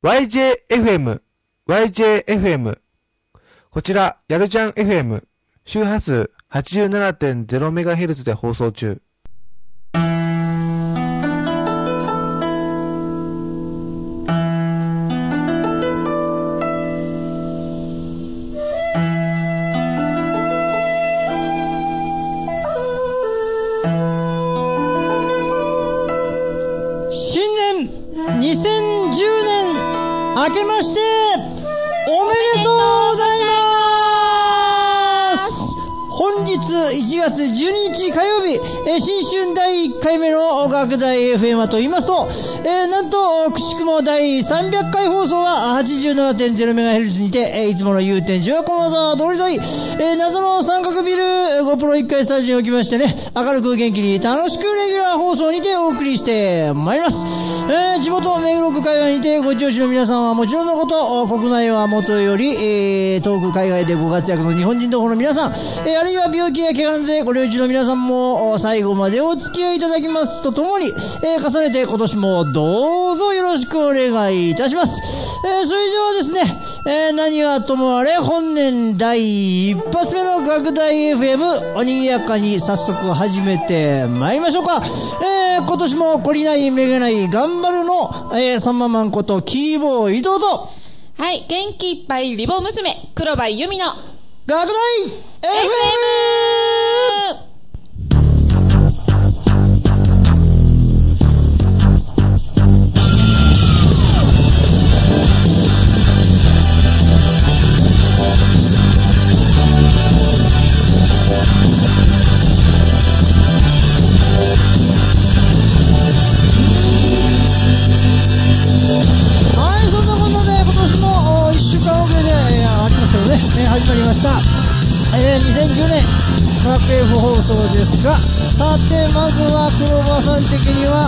YJFM。こちら、やるじゃん FM。周波数 87.0MHz で放送中。 新年2010年明けましておめでとうございます。本日1月12日火曜日、新春第1回目の学大 FM はと言いますと、なんとくしくも第300回放送は 87.0MHz にて、いつもの祐天寺は駒沢通り沿い、謎の三角ビル5プロ1階スタジオにおきましてね、明るく元気に楽しくレギュラー放送にてお送りしてまいります。地元目黒区界隈にてご聴取の皆さんはもちろんのこと、国内はもとより、遠く海外でご活躍の日本人同胞の皆さん、あるいは病気や怪我などでご領事の皆さんも最後までお付き合いいただきますとともに、重ねて今年もどうぞよろしくお願いいたします。それではですね、何はともあれ本年第一発目の学大 FM おにぎやかに早速始めてまいりましょうか。今年も懲りないめげない頑張るの、サンママンことキーボー伊藤と、 はい、元気いっぱいリボ娘黒羽由美の学大 FM。始まりました、2010年学 F 放送ですが、さてまずは黒羽さん的には、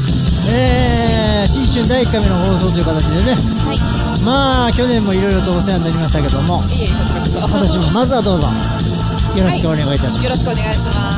新春第1回目の放送という形でね、 はい、 まあ去年もいろいろとお世話になりましたけども、私もまずはどうぞよろしくお願いいたします。 よろしくお願いします。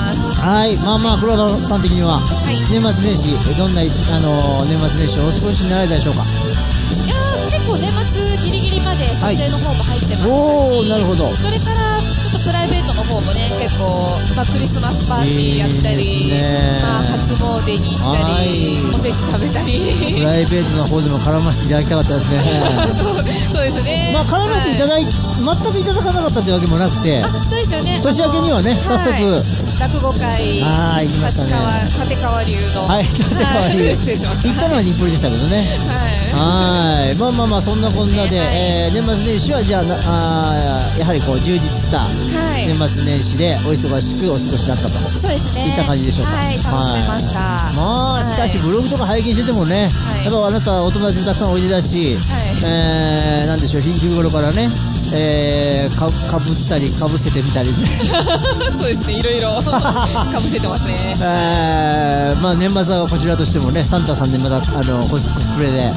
はい、まあ黒羽さん的には、はい、年末年始どんな年末年始をお過ごしになられたでしょうか。 いや結構年末ギリギリまで撮影の方も入ってましたし、 おー、なるほど。 それからちょっとプライベートの方もね、結構、クリスマスパーティーやったり、初詣に行ったり、おせち食べたり、 プライベートの方でも絡ませていただきたかったですね。 そうですね。 絡ませていただいて、全くいただかなかったというわけもなくて、 そうですよね。 年明けにはね、早速、 落語会、 行きましたね。 立川流の、 はい、立川流、 失礼しました。 行ったのは日暮里でしたけどね。はい、まあそんなこんなで、年末年始はじゃあやはりこう充実した年末年始でお忙しくお過ごしだったと、そうですね、いった感じでしょうか。 はい、楽しめました。 まあしかしブログとか拝見しててもね、やっぱあなたお友達もたくさんおいでだし、なんでしょう、日頃からね、かぶったりかぶせてみたりそうですね、いろいろかぶせてますね。 まあ年末はこちらとしてもね、サンタさんでまたコスプレで、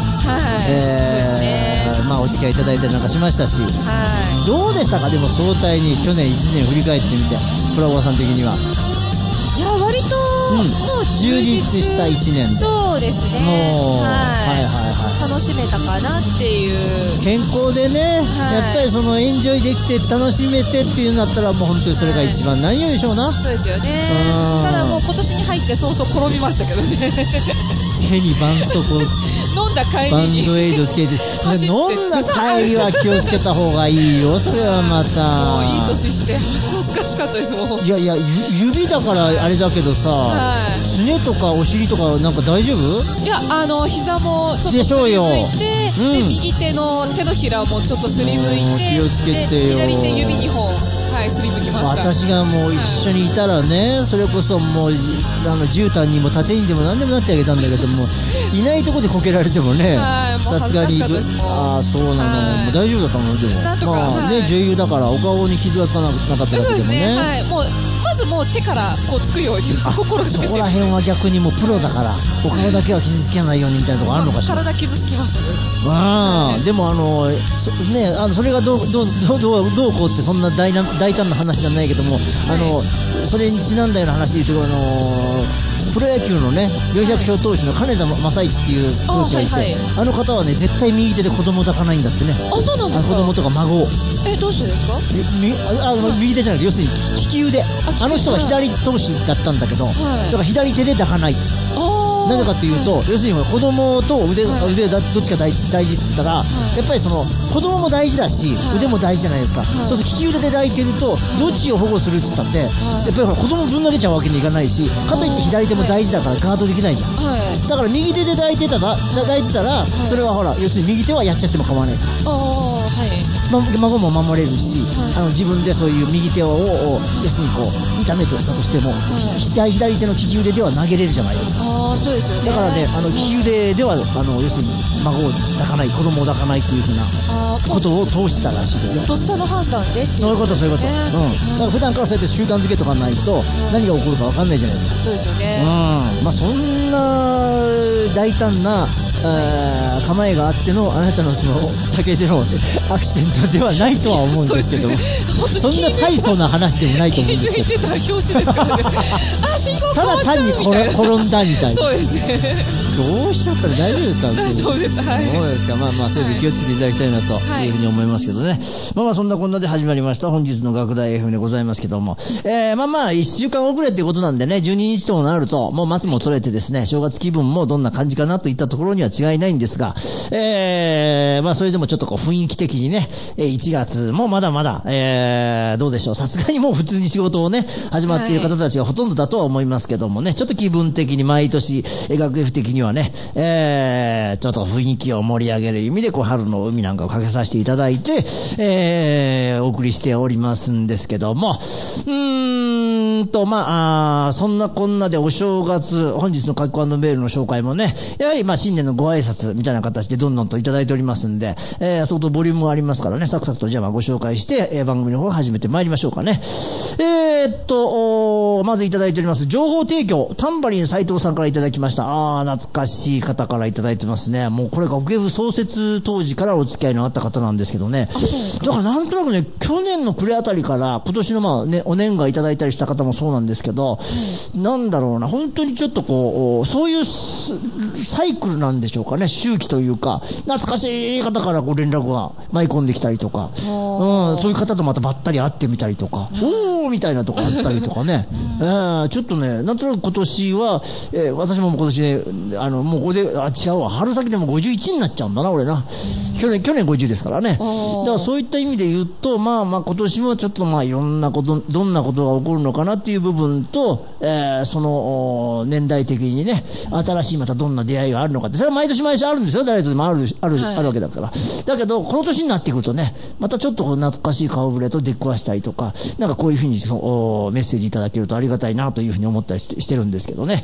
まあお付き合いいただいたりなんかしましたし、どうでしたか。でも総体に去年1年振り返ってみて、プラボーさん的には。 いや割と、もう充実した1年で、 そうですね、 もう楽しめたかなっていう。 健康でね、やっぱりそのエンジョイできて楽しめてっていうんだったら、もう本当にそれが一番何よりでしょうな。 そうですよね。ただもう今年に入って早々転びましたけどね。 手に絆創膏飲んだ帰りにバンドエイドつけて飲んだ帰りは気をつけた方がいいよ。それはまたもういい年して恥ずかしかったですもん。 いや指だからあれだけどさ、すねとかお尻とかなんか大丈夫？ いや膝もちょっとすりむいて、で右手の手のひらもちょっとすりむいて、 気をつけてよ。 左手指2本すりむきました。 私がもう一緒にいたらね、それこそもう絨毯にも縦にでも何でもなってあげたんだけども、いないとこでこけられてもね、さすがにそうなの、もう大丈夫だったのでも、まあね、女優だからお顔に傷はつかなかったわけでもね。 もうまずもう手からこうつくように心がけて、 そこら辺は逆にもうプロだからお顔だけは傷つけないようにみたいなところあるのかしら。 体傷つきましたね。 でもそれがどうこうってそんな大胆な話じゃないけども、それにちなんだような話で言うと、 プロ野球のね400勝投手の金田正一っていう投手がいて、 はいはい、 あの方はね絶対右手で子供を抱かないんだってね。 あ、そうなんですか。 子供とか孫を。 どうしてですか。 右手じゃなくて要するに利き腕。あの人は左投手だったんだけど、だから左手で抱かない。なぜかというと、要するに子供と腕どっちか大事って言ったら、やっぱりその子供も大事だし、腕も大事じゃないですか。そうすると利き腕で抱いてると、どっちを保護するって言ったって、やっぱり子供ぶん投げちゃうわけにいかないし、かといって左手も大事だからガードできないじゃん。だから右手で抱いてたら、それはほら、要するに右手はやっちゃっても構わない。孫も守れるし、自分でそういう右手を要するにこう痛めてたとしても、左手の利き腕では投げれるじゃないですか。 そうですよね。 だからね、利き腕では要するに孫を抱かない、子供を抱かないっていうふうなことを通してたらしいですよ。 とっさの判断で。 そういうこと。だから普段からそうやって習慣づけとかないと何が起こるか分かんないじゃないですか。 そうですよね。 そんな大胆な構えがあってのあなたのその酒でのアクシデントではないとは思うんですけども、そんな大層な話でもないと思うんですけど、 気づいてたら拍子ですからね。信号変わっちゃうみたいな。ただ単に転んだみたいな。 そうですね。 どうしちゃったら大丈夫ですか。 大丈夫です。はい。 そうですか。せいぜい気をつけていただきたいなというふうに思いますけどね。そんなこんなで始まりました本日の学大 FM でございますけども、1週間遅れっていうことなんでね、12日ともなるともう松も取れてですね、正月気分もどんな感じかなといったところには違いないんですが、それでもちょっとこう雰囲気的にね、1月もまだまだ、どうでしょう、さすがにもう普通に仕事をね始まっている方たちがほとんどだとは思いますけどもね、ちょっと気分的に毎年学 F 的にはね、ちょっと雰囲気を盛り上げる意味でこう春の海なんかをかけさせていただいて、お送りしておりますんですけども、そんなこんなでお正月、本日の各コ&メールの紹介もね、やはり新年のご挨拶みたいな形でどんどんといただいておりますんで、相当ボリュームがありますからね、サクサクとじゃあご紹介して、番組の方を始めてまいりましょうかね。まずいただいております情報提供、タンバリン斉藤さんからいただきました。懐かしい方からいただいてますね。もうこれ学 F 創設当時からお付き合いのあった方なんですけどね。だからなんとなくね、去年の暮れあたりから今年のお年賀いただいたりした方もそうなんですけど、なんだろうな、本当にちょっとこうそういうサイクルなんでしょうかね、周期というか、懐かしい方からご連絡が舞い込んできたりとか、そういう方とまたばったり会ってみたりとか、おーみたいなとこあったりとかね、ちょっとね、なんとなく今年は、私も今年ね、もうここで違うわ、春先でも51になっちゃうんだな俺な。去年50ですからね。だからそういった意味で言うと、今年もちょっといろんなこと、どんなことが起こるのかなっていう部分と、その年代的にね、新しいまたどんな出会いがあるのかって、それは毎年あるんですよ、誰とでもあるわけだから。だけどこの年になってくるとね、またちょっと懐かしい顔ぶれと出くわしたりとか、なんかこういうふうにメッセージいただけるとありがたいなというふうに思ったりしてるんですけどね。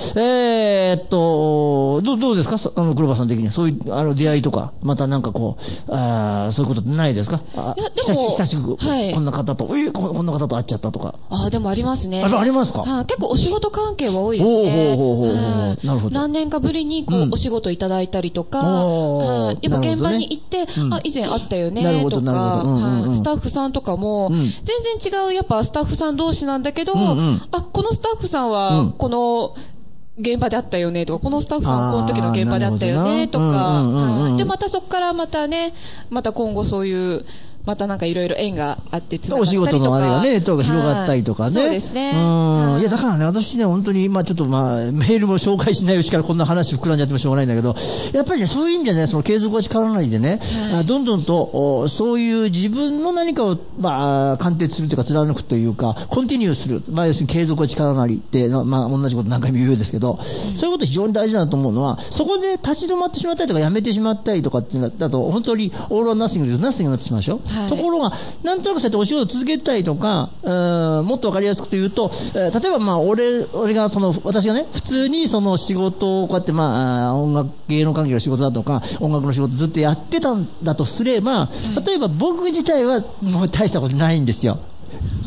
どうですか、黒羽さん的にそういう出会いとか、またなんかこうそういうことってないですか。久しぶりこんな方と、こんな方と会っちゃったとか。 でもありますね。 ありますか。 結構お仕事関係は多いですね。 なるほど。 何年かぶりにお仕事いただいたりとか、やっぱ現場に行って、以前あったよねとか、スタッフさんとかも全然違う、やっぱスタッフさん同士なんだけど、このスタッフさんはこの現場であったよねとか、このスタッフさんはこの時の現場であったよねとか、でまたそこからまた今後そういうまたなんかいろいろ縁があってつながったりとか、お仕事のあれがね、ネットが広がったりとかね。そうですね。いやだからね、私ね、本当にちょっとメールも紹介しないうちからこんな話膨らんじゃってもしょうがないんだけど、やっぱりね、そういう意味でね、その継続は力なりでね、どんどんとそういう自分の何かを貫徹するというか貫くというか、コンティニューする、要するに継続は力なりって同じこと何回も言うようですけど、そういうこと非常に大事だと思うのは、そこで立ち止まってしまったりとかやめてしまったりとかってだと本当にオール・ア・ナッシングでナッシングになってしまうでしょ。ところがなんとなくそうやってお仕事続けたりとか、もっと分かりやすく言うと、例えば俺が私がね、普通にその仕事をこうやって音楽芸能関係の仕事だとか音楽の仕事ずっとやってたんだとすれば、例えば僕自体はもう大したことないんですよ。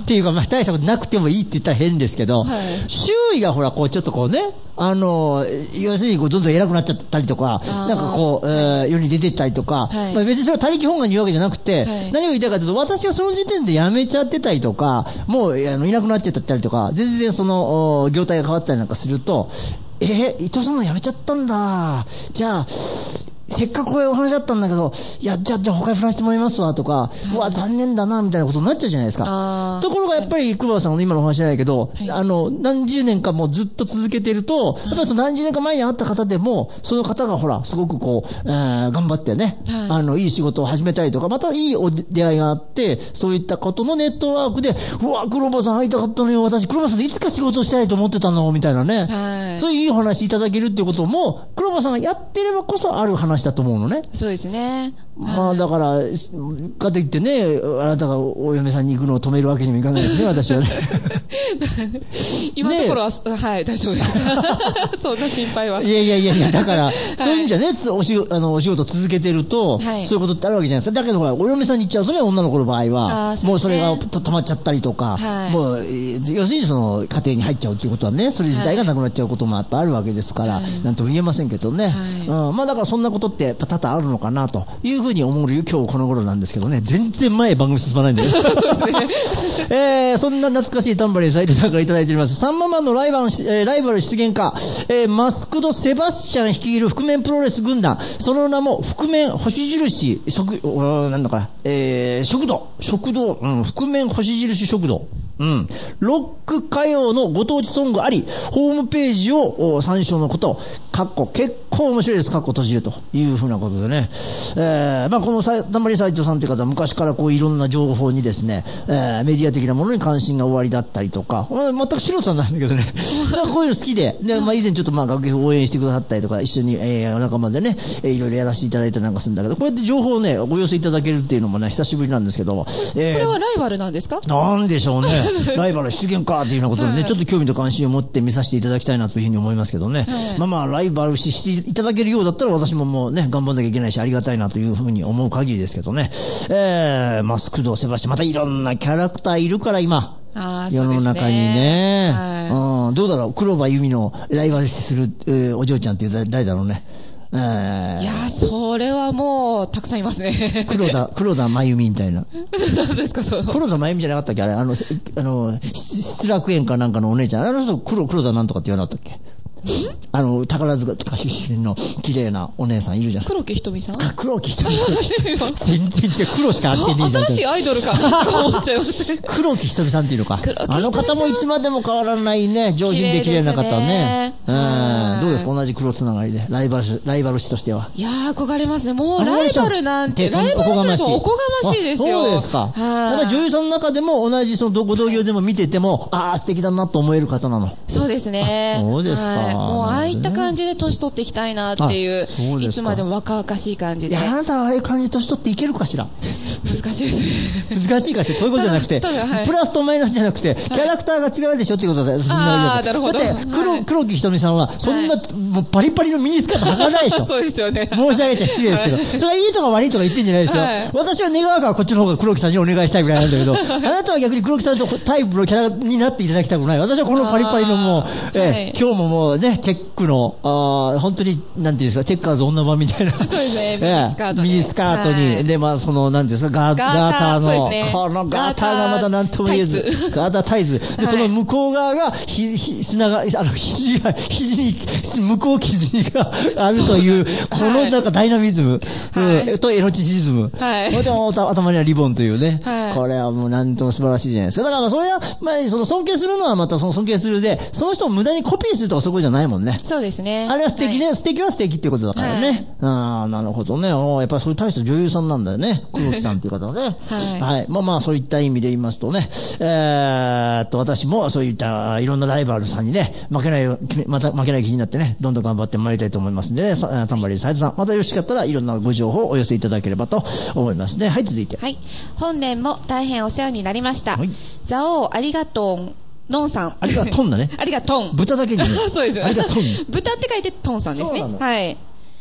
っていうか、まあ、大したことなくてもいいって言ったら変ですけど、周囲がほら、こう、ちょっとこうね、要するにこうどんどん偉くなっちゃったりとか、なんかこう、世に出てったりとか、まあ、別にそれは他力本願に言うわけじゃなくて、何を言いたいかというと、私がその時点で辞めちゃってたりとか、もういなくなっちゃったりとか、全然その、業態が変わったりなんかすると、伊藤さんが辞めちゃったんだ。じゃあ、せっかくこういうお話だったんだけど、いや、じゃあ他に振らせてもらいますわとか、うわ、残念だな、みたいなことになっちゃうじゃないですか。ところがやっぱり、黒羽さんの今のお話じゃないけど、何十年かもうずっと続けてると、やっぱりその何十年か前に会った方でも、その方がほら、すごくこう、頑張ってね、いい仕事を始めたりとか、またいい出会いがあって、そういったことのネットワークで、うわ、黒羽さん会いたかったのよ、私、黒羽さんといつか仕事をしたいと思ってたの、みたいなね。そういういいお話いただけるっていうことも、黒羽さんがやってればこそある話だと思うのね。 そうですね。 まあだから、かといってね、あなたがお嫁さんに行くのを止めるわけにもいかないですね、私はね。 今のところは、はい、大丈夫です。そんな心配は。 いや、だから、そういう意味じゃね、お仕事続けてると、そういうことってあるわけじゃないですか。だけどほら、お嫁さんに行っちゃうとね、女の子の場合は、もうそれが止まっちゃったりとか、もう、要するにその、家庭に入っちゃうということはね、それ自体がなくなっちゃうこともやっぱあるわけですから、なんとも言えませんけどね。まあだからそんなことって多々あるのかなというふうに思う今日この頃なんですけどね、全然前番組進まないんだよ。そうですね。そんな懐かしいタンバリン斉藤さんからいただいております。サンママンのライバル出現か、マスクドセバスチャン率いる覆面プロレス軍団、その名も覆面星印なんだか、食堂、覆面星印食堂。ロック歌謡のご当地ソングあり、ホームページを参照のこと、結構面白いです、閉じるというふうなことでね。まあこのタンバリン斉藤さんという方は昔からこういろんな情報にですね、メディア的なものに関心がおありだったりとか、全く素人さんなんだけどね、こういうの好きで、まあ以前ちょっとまあ学芸を応援してくださったりとか、一緒に、お仲間でね、いろいろやらせていただいたりなんかするんだけど、こうやって情報をね、お寄せいただけるっていうのもね、久しぶりなんですけども。これはライバルなんですか？ なんでしょうね。ライバル出現かっていうようなことでね、ちょっと興味と関心を持って見させていただきたいなというふうに思いますけどね。まあライバルしていただけるようだったら私ももうね、頑張んなきゃいけないしありがたいなというふうに思う限りですけどね。マスクドセバスチャン、またいろんなキャラクターいるから今。世の中にね。どうだろう、黒羽由美のライバル視する、お嬢ちゃんって誰だろうね。 いや、それはもうたくさんいますね。 黒田真由美みたいな。 何ですか、そう。 黒田真由美じゃなかったっけ、あれ、失楽園かなんかのお姉ちゃん、あの人黒田なんとかって言わなかったっけ。宝塚とか出身の綺麗なお姉さんいるじゃん。 黒木ひとみさん？ 黒木ひとみさん。全然違う、黒しか合ってねえじゃん。 新しいアイドルかと思っちゃいますね。 黒木ひとみさんっていうのか。あの方もいつまでも変わらないね、上品で綺麗な方ね。どうですか、同じ黒つながりで、ライバル視としては。 いやー、憧れますね。もうライバルなんて、ライバル視とおこがましいですよ。 そうですか。やっぱり女優さんの中でも同じそのご同業でも見てても、素敵だなと思える方なの。 そうですね。 そうですか。 もうああいった感じで年取っていきたいなっていう、いつまでも若々しい感じで。 あなたはああいう感じで年取っていけるかしら。 難しいです。 難しいかしら。そういうことじゃなくて、プラスとマイナスじゃなくて、キャラクターが違うでしょっていうことだよ。 なるほど。 だって黒木ひとみさんはそんなもうパリパリのミニスカート履かないでしょ。 そうですよね。 申し上げちゃ失礼ですけど、それがいいとか悪いとか言ってんじゃないですよ。私は願わからこっちの方が黒木さんにお願いしたいぐらいなんだけど、あなたは逆に黒木さんとタイプのキャラになっていただきたくない。私はこのパリパリのもう、今日ももうね、チェックの本当になんていうんですか、チェッカーズ女版みたいな。 そうですね。 ミニスカートに、でまあそのなんていうんですか、ガーターのこのガーターがまたなんとも言えず、ガータータイズ。でその向こう側が砂が肘に向こう傷があるというこのなんかダイナミズムとエロチシズム。で頭にはリボンというね。これはもうなんとも素晴らしいじゃないですか。だからそれはまあその尊敬するのはまたその尊敬するで、その人を無駄にコピーするとかそこじゃないもんね。 そうですね。 あれは素敵ね。素敵は素敵っていうことだからね。なるほどね。やっぱりそういう大した女優さんなんだよね。黒木さんっていう方はね。はい。まあそういった意味で言いますとね、私もそういったいろんなライバルさんにね、負けない気になってね、どんどん頑張ってまいりたいと思いますんでね、タンバリン斉藤さん、またよろしかったらいろんなご情報をお寄せいただければと思いますね。はい、続いて。 はい。本年も大変お世話になりました。蔵王ありがとう。のんさん。 ありがとんだね。 ありがとん。 豚だけにね。 そうですよ。 ありがとん。 豚って書いてとんさんですね。はい。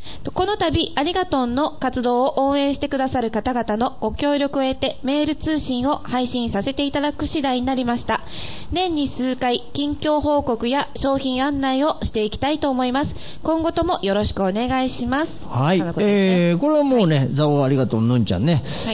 この度、ありがとんの活動を応援してくださる方々のご協力を得て、メール通信を配信させていただく次第になりました。年に数回、近況報告や商品案内をしていきたいと思います。今後ともよろしくお願いします。 はい。これはもうね、ザオありがとんのんちゃんね。はい。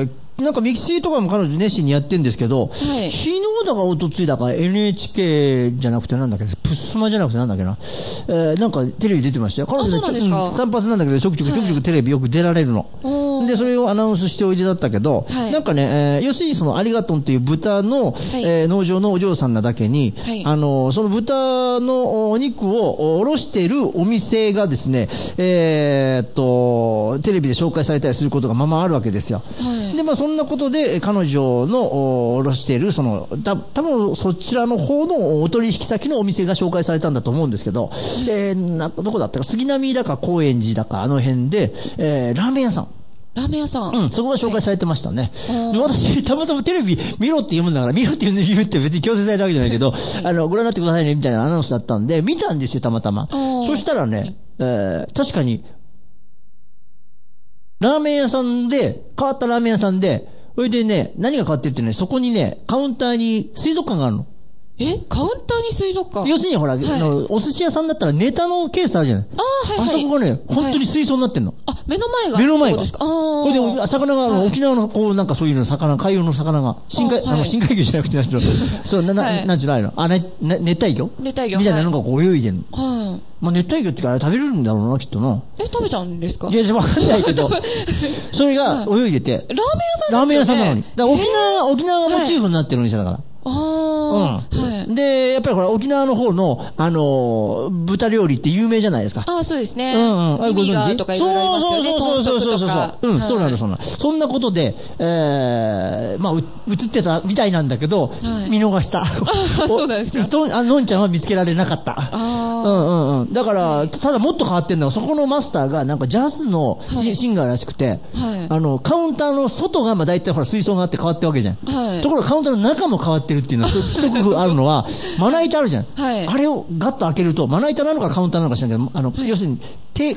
なんかミキシーとかも彼女熱心にやってるんですけど、はい、昨日だかおとついだか NHK じゃなくてなんだっけ、プスマじゃなくてなんだっけな、なんかテレビ出てましたよ。彼女ね、単発なんだけどちょくちょくテレビよく出られるの。で、それをアナウンスしておいでだったけど、はい、なんかね、要するにそのありがとんっていう豚の、農場のお嬢さんなだけに、はい、その豚のお肉を卸しているお店がですね、テレビで紹介されたりすることがままあるわけですよ。はい、で、まあそんなことで彼女の卸しているその多分そちらの方のお取引先のお店が紹介されたんだと思うんですけど、どこだったか杉並だか高円寺だかあの辺で、ラーメン屋さん、そこが紹介されてましたね。私、たまたまテレビ見ろって言うんだから、見ろって言うって別に強制されたわけじゃないけど、ご覧になってくださいねみたいなアナウンスだったんで、見たんですよ、たまたま。そしたらね、確かに、ラーメン屋さんで、変わったラーメン屋さんで、それでね、何が変わってるってね、そこにね、カウンターに水族館があるの。 カウンターに水族館？ 要するにほら、お寿司屋さんだったらネタのケースあるじゃない。あそこがね、本当に水槽になってんの。 目の前が。 これで、魚が、沖縄の、こう、なんかそういうの、海洋の魚が、深海魚じゃなくて、なんていうの、そう、なんていうの、熱帯魚みたいなのがこう泳いでるの。まあ、熱帯魚ってあれ食べれるんだろうな、きっとな。 食べちゃうんですか？ いや、わかんないけど、それが泳いでて。 ラーメン屋さんですよね。 ラーメン屋さんなのに。だから沖縄がモチーフになってるお店だから。で、やっぱりほら、沖縄の方の、豚料理って有名じゃないですか。 そうですね。耳がとかいろいろありますよね。 そうなんだ。そんなことで、まあ、映ってたみたいなんだけど、見逃した。 そうなんですか。 のんちゃんは見つけられなかった。だから、ただもっと変わってんのは、そこのマスターがなんかジャズのシンガーらしくて、カウンターの外がまあ大体ほら水槽があって変わってるわけじゃん。ところがカウンターの中も変わってるっていうのは、一工夫あるのは、まな板あるじゃん。あれをガッと開けると、まな板なのかカウンターなのか知らんけど、要するに、厨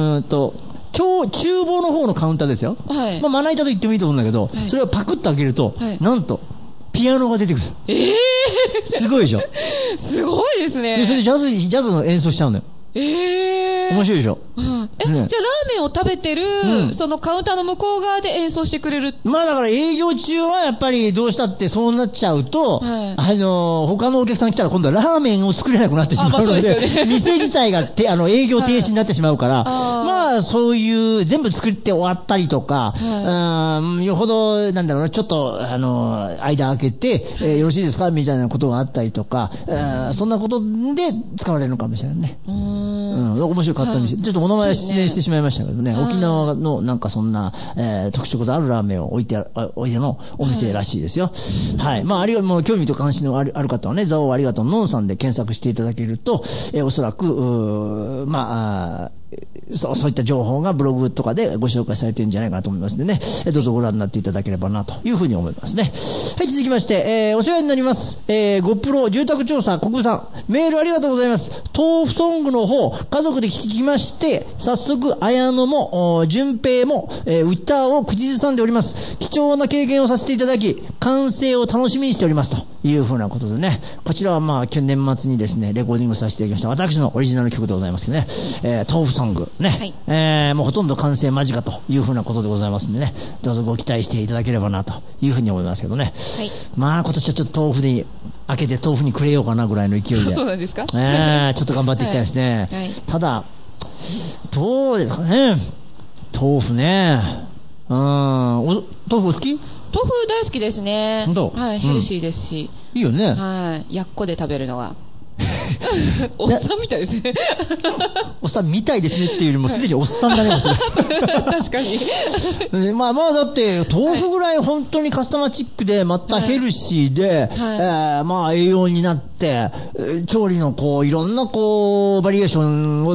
房の方のカウンターですよ。まな板と言ってもいいと思うんだけど、それをパクッと開けると、なんと、ピアノが出てくる。すごいでしょ。 すごいですね。 で、それでジャズの演奏しちゃうんだよ。面白いでしょ。 じゃあラーメンを食べてる、そのカウンターの向こう側で演奏してくれる。 まあだから営業中はやっぱりどうしたってそうなっちゃうと、他のお客さん来たら今度はラーメンを作れなくなってしまうので、店自体が営業停止になってしまうから、まあそういう全部作って終わったりとか、よほどなんだろうな、ちょっと間開けて、よろしいですかみたいなことがあったりとか、そんなことで使われるのかもしれないね。面白かったんです。ちょっとお名前失念してしまいましたけどね、沖縄のなんかそんな、特色のあるラーメンを置いてのお店らしいですよ。はい。まあ、もう興味と関心のある方はね、ザオありがとうのんさんで検索していただけると、おそらく、そういった情報がブログとかでご紹介されてるんじゃないかなと思いますのでね、どうぞご覧になっていただければなというふうに思いますね。はい、続きまして、お世話になります。ゴプロ住宅調査国分さん、メールありがとうございます。豆腐ソングの方、家族で聞きまして、早速、綾野も、順平も、歌を口ずさんでおります。貴重な経験をさせていただき、完成を楽しみにしておりますというふうなことでね、こちらはまあ、去年末にですね、レコーディングさせていただきました。私のオリジナル曲でございますね。豆腐ソングね、もうほとんど完成間近というふうなことでございますんでね、どうぞご期待していただければなというふうに思いますけどね。まあ今年はちょっと豆腐に開けて豆腐にくれようかなぐらいの勢いで。 そうなんですか？ ちょっと頑張っていきたいですね。ただどうですかね。豆腐ね。豆腐好き？ 豆腐大好きですね。はい、ヘルシーですし。 いいよね。 はい、やっこで食べるのが。おっさんみたいですね。 おっさんみたいですねっていうよりもすでにおっさんだね。 確かに。 まあだって豆腐ぐらい本当にカスタマチックでまたヘルシーで、まあ栄養になって調理のこういろんなこうバリエーションを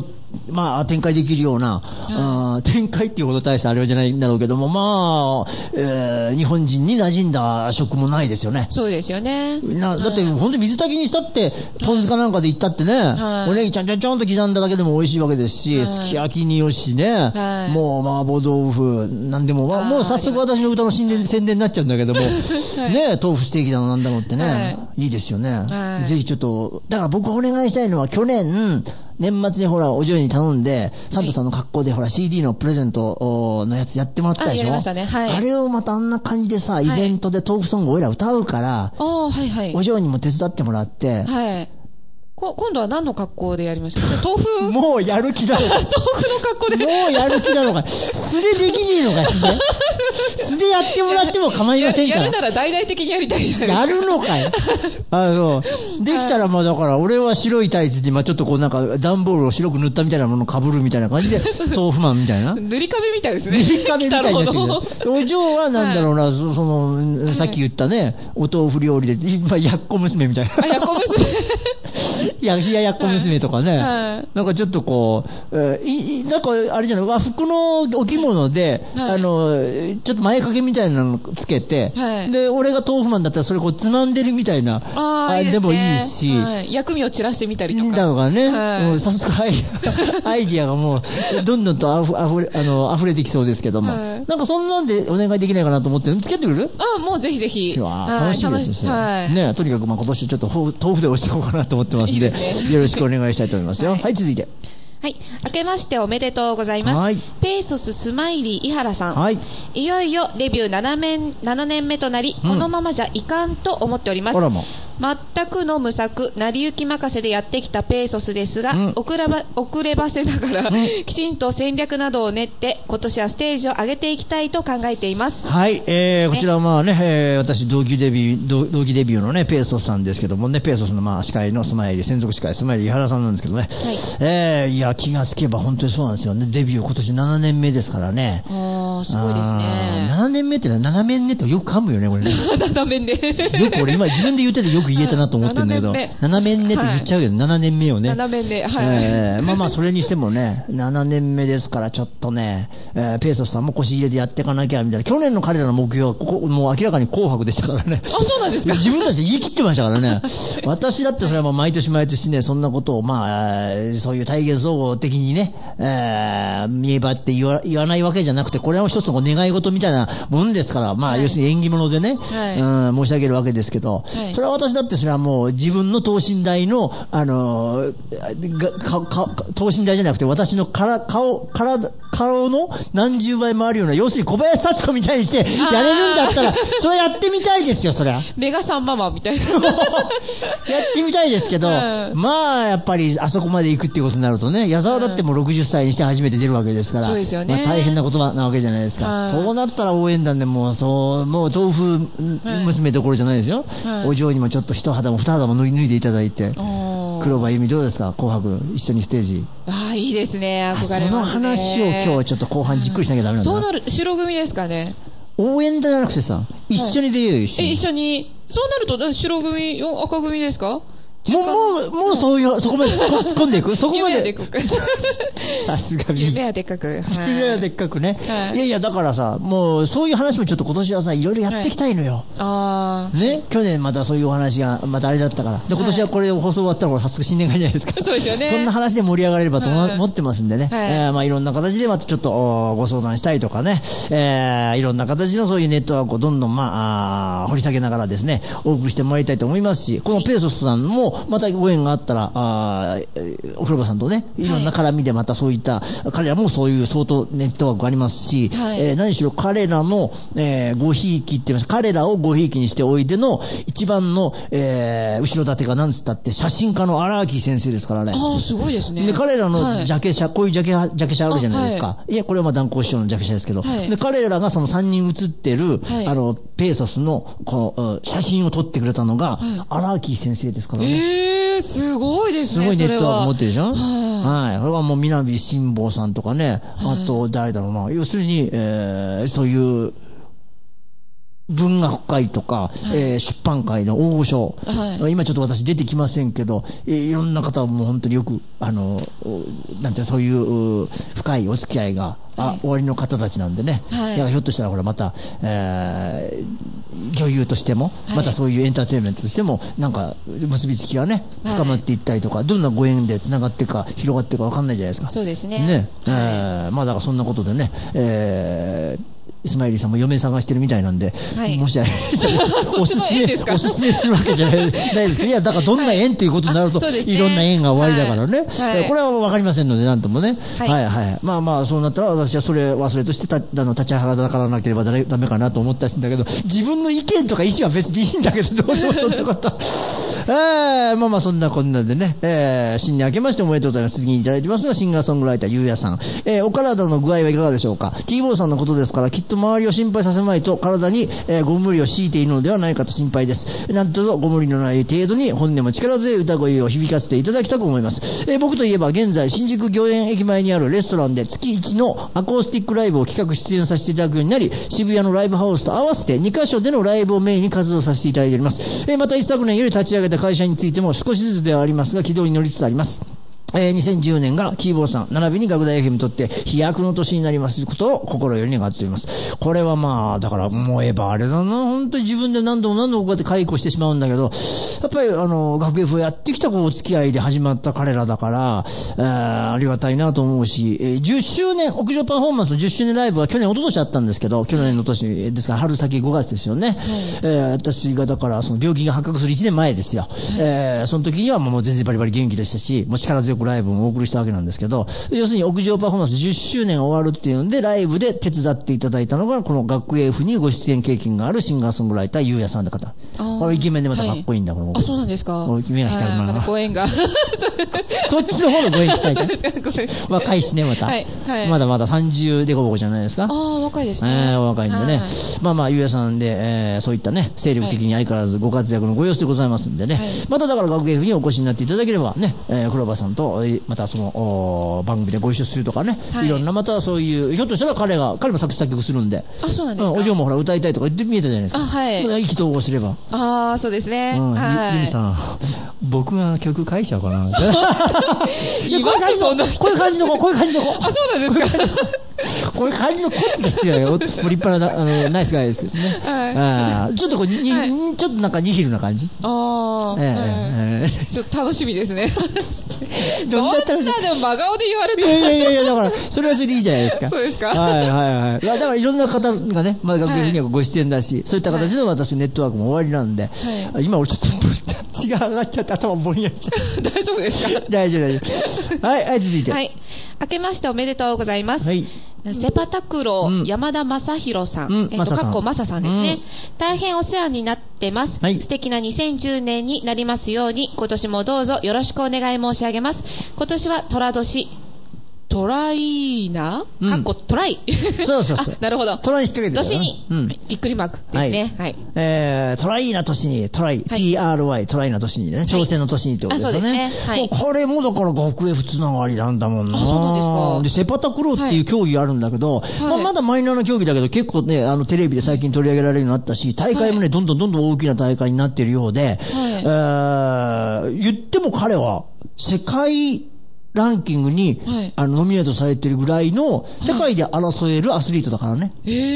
まあ、展開できるような、展開っていうほど大したあれじゃないんだろうけども、まあ、日本人に馴染んだ食もないですよね。 そうですよね。 だって本当に水炊きにしたって、ポン酢かなんかでいったってね、おネギちゃんちょんと刻んだだけでも美味しいわけですし、すき焼きによしね、もう麻婆豆腐、なんでも、もう早速私の歌の宣伝になっちゃうんだけども、ね、豆腐ステーキだのなんだのってね、いいですよね。ぜひちょっと、だから僕お願いしたいのは、去年、年末にほら、お嬢に頼んで、サンタさんの格好でほら、CD のプレゼントのやつやってもらったでしょ。 やりましたね。はい。 あれをまたあんな感じでさ、イベントで豆腐ソングを俺ら歌うから、お嬢にも手伝ってもらって、 はい。今度は何の格好でやりましょう。豆腐もうやる気だろ。 豆腐の格好で。 もうやる気だろうか。素でできねえのか、素でやってもらっても構いませんから。 やるなら大々的にやりたいじゃないですか。 やるのかよ。できたらまあだから俺は白いタイツにまあちょっとこうなんか段ボールを白く塗ったみたいなものを被るみたいな感じで豆腐マンみたいな。 塗り壁みたいですね。 塗り壁みたいになってる。お嬢はなんだろうな、さっき言ったね、お豆腐料理で、やっこ娘みたいな。 やっこ娘。 冷ややっこ娘とかね、なんかちょっとこう、なんかあれじゃない、和服のお着物で、ちょっと前掛けみたいなのつけて、で、俺が豆腐マンだったらそれこうつまんでるみたいな、でもいいし、 薬味を散らしてみたりとか。 だとかね、さすがアイディアがもう、どんどんと溢れてきそうですけども、なんかそんなんでお願いできないかなと思って、付き合ってくれる？ もうぜひぜひ。 楽しみですね。とにかくまあ今年ちょっと豆腐で押していこうかなと思ってますんで、よろしくお願いしたいと思いますよ。はい、続いて。 はい。明けましておめでとうございます。ペーソススマイリー井原さん。いよいよデビュー7年目となり、このままじゃいかんと思っております。全くの無策、成り行き任せでやってきたペーソスですが、遅ればせながら、きちんと戦略などを練って、今年はステージを上げていきたいと考えています。 はい、こちらはまあね、私同期デビューのね、ペーソスさんですけどもね、ペーソスのまあ司会の専属司会、スマイリー井原さんなんですけどね、いや、気がつけば本当にそうなんですよね。デビュー今年7年目ですからね。 すごいですね。 7年目ってのは7年目ってよく噛むよね、これね。 7年で。 よく俺今自分で言っててよく言えたなと思ってるんだけど、7年目って言っちゃうけど、7年目よね。 7年目、はい。 まあまあそれにしてもね、7年目ですからちょっとね、ペーソスさんも腰入れてやっていかなきゃみたいな。去年の彼らの目標はもう明らかに紅白でしたからね。 そうなんですか。 自分たちで言い切ってましたからね。私だってそれはもう毎年毎年ね、そんなことをまあ、そういう体現総合的にね、見え張って言わないわけじゃなくて、これは一つの願い事みたいなもんですから、まあ要するに縁起物でね、申し上げるわけですけど、それは私だってそれはもう自分の等身大の等身大じゃなくて私の顔の何十倍もあるような、要するに小林幸子みたいにしてやれるんだったらそれやってみたいですよ。そりゃメガサンママみたいなやってみたいですけど、まあやっぱりあそこまで行くっていうことになるとね、矢沢だってもう60歳にして初めて出るわけですから、 そうですよね。 まあ、大変なことなわけじゃないですか。そうなったら応援団でもう豆腐娘どころじゃないですよ。お嬢にもちょっと一肌も二肌も脱いでいただいて、黒羽由美どうですか、紅白一緒にステージ。 いいですね、憧れますね。 その話を今日ちょっと後半じっくりしなきゃダメなんだな。 そうなる、白組ですかね。 応援団じゃなくてさ、一緒に出ようよ、一緒に。 そうなると白組、赤組ですか？ もうそういう、そこまで突っ込んでいくそこまで。 夢はでっかく。 さすがに。 夢はでっかく。 夢はでっかくね。いやいや、だからさ、もうそういう話もちょっと今年はさ、いろいろやっていきたいのよ。ね、去年またそういうお話が、またあれだったから。で、今年はこれ放送終わったら早速新年会じゃないですか。 そうですよね。 そんな話で盛り上がれればと思ってますんでね。まあいろんな形でまたちょっとご相談したいとかね。いろんな形のそういうネットワークをどんどん掘り下げながらですね、お送りしてもらいたいと思いますし、このペーソスさんもまたご縁があったら、お風呂場さんとね、いろんな絡みでまたそういった、彼らもそういう相当ネットワークがありますし、何しろ彼らの、ごひいきって言います、彼らをごひいきにしておいでの一番の、後ろ盾が何つったって写真家の荒木先生ですからね。 すごいですね。 で、彼らのジャケ写、こういうジャケ写あるじゃないですか。いや、これはまあ断交師匠のジャケ写ですけど、で、彼らがその3人写ってる、ペーソスの写真を撮ってくれたのが、荒木先生ですからね。 すごいですね。 すごいネットワーク持ってるでしょ。はい。これはもう南辛坊さんとかね、あと誰だろうな。要するに、そういう文学界とか、出版界の大御所、今ちょっと私出てきませんけど、いろんな方はもう本当によくなんてそういう深いお付き合いが終わりの方たちなんでね、だからひょっとしたらこれまた、女優としても、またそういうエンターテインメントとしてもなんか結びつきがね深まっていったりとか、どんなご縁でつながっていくか広がっていくか分かんないじゃないですか。 そうですね。 まあだからそんなことでね、イスマイリーさんも嫁探してるみたいなんで、もしあれおすすめするわけじゃないですけど、いやだからどんな縁ということになると、いろんな縁が終わりだからね、これは分かりませんのでなんともね、まあまあそうなったら私はそれ忘れとして立ちはだからなければダメかなと思ったりするんだけど、自分の意見とか意思は別にいいんだけど、どうでもそんなことまあまあそんなこんなでね、新年明けましておめでとうございます。次にいただいてますが、シンガーソングライターゆうやさん、お体の具合はいかがでしょうか。キーボードさんのことですからきっと周りを心配させまいと体に、ご無理を強いているのではないかと心配です。なんとぞご無理のない程度に本音も力強い歌声を響かせていただきたく思います。僕といえば現在新宿御苑駅前にあるレストランで月1のアコースティックライブを企画出演させていただくようになり、渋谷のライブハウスと合わせて2カ所でのライブをメインに活動させていただいております。また一昨年より立ち上げた会社についても少しずつではありますが軌道に乗りつつあります。2010年がキーボードさん並びに学大 FM にとって飛躍の年になりますことを心より願っております。これはまあだから思えばあれだな、本当に自分で何度もこうやって解雇してしまうんだけど、やっぱり学 F をやってきたお付き合いで始まった彼らだからありがたいなと思うし、10周年屋上パフォーマンスの10周年ライブは去年一昨年あったんですけど、去年の年ですから春先5月ですよね、私がだからその病気が発覚する1年前ですよ、その時にはもう全然バリバリ元気でしたし、もう力強くライブをお送りしたわけなんですけど、要するに屋上パフォーマンス10周年が終わるっていうのでライブで手伝っていただいたのがこの学 F にご出演経験があるシンガーソングライターゆうやさんの方。これイケメンでまたかっこいいんだ、これ。 そうなんですか。 目が光るな。 まだご縁がそっちの方のご縁したいか。若いしね、また、まだまだ30でこぼこじゃないですか。 若いですね。 若いんでね、まあまあゆうやさんで、そういったね精力的に相変わらずご活躍のご様子でございますんでね、まただから学 F にお越しになっていただければね、黒羽さんとまたその番組でご一緒するとかね、いろんなまたそういうひょっとしたら彼も作詞作曲するんで、 そうなんですか。 お嬢もほら歌いたいとか言って見えたじゃないですか。意気投合すれば。 そうですね。 ゆみさん、僕が曲書いちゃうかな。こういう感じの子。そうなんですか。 こういう感じのコツですよ。立派なナイスガイですけどね。ちょっとちょっとなんかニヒルな感じ。ちょっと楽しみですね。そんなでも真顔で言われても。 いやだからそれはそれでいいじゃないですか。 そうですか。 だからいろんな方がね、学園にはご出演だし、そういった形で私ネットワークも終わりなんで、今俺ちょっと血が上がっちゃって頭ぼんやりしちゃって。 大丈夫ですか。 大丈夫。はい、続いて。 明けましておめでとうございます。セパタクロー、山田正弘さん、かっこマサさんですね。大変お世話になってます。素敵な2010年になりますように、今年もどうぞよろしくお願い申し上げます。今年は寅年。トライナかっこトライ。 そう。 なるほど。 トライ引っ掛けてる。 年に、びっくりマークですね。 トライな年に、トライ、TRY、トライな年にね、挑戦の年にってことですよね。これもだから学 F つながりなんだもんな。 そうなんですか。 で、セパタクローっていう競技あるんだけど、まだマイナーな競技だけど、結構ね、テレビで最近取り上げられるようになったし、大会もね、どんどん大きな大会になっているようで、言っても彼は、世界ランキングに、ノミネートされてるぐらいの世界で争えるアスリートだからね。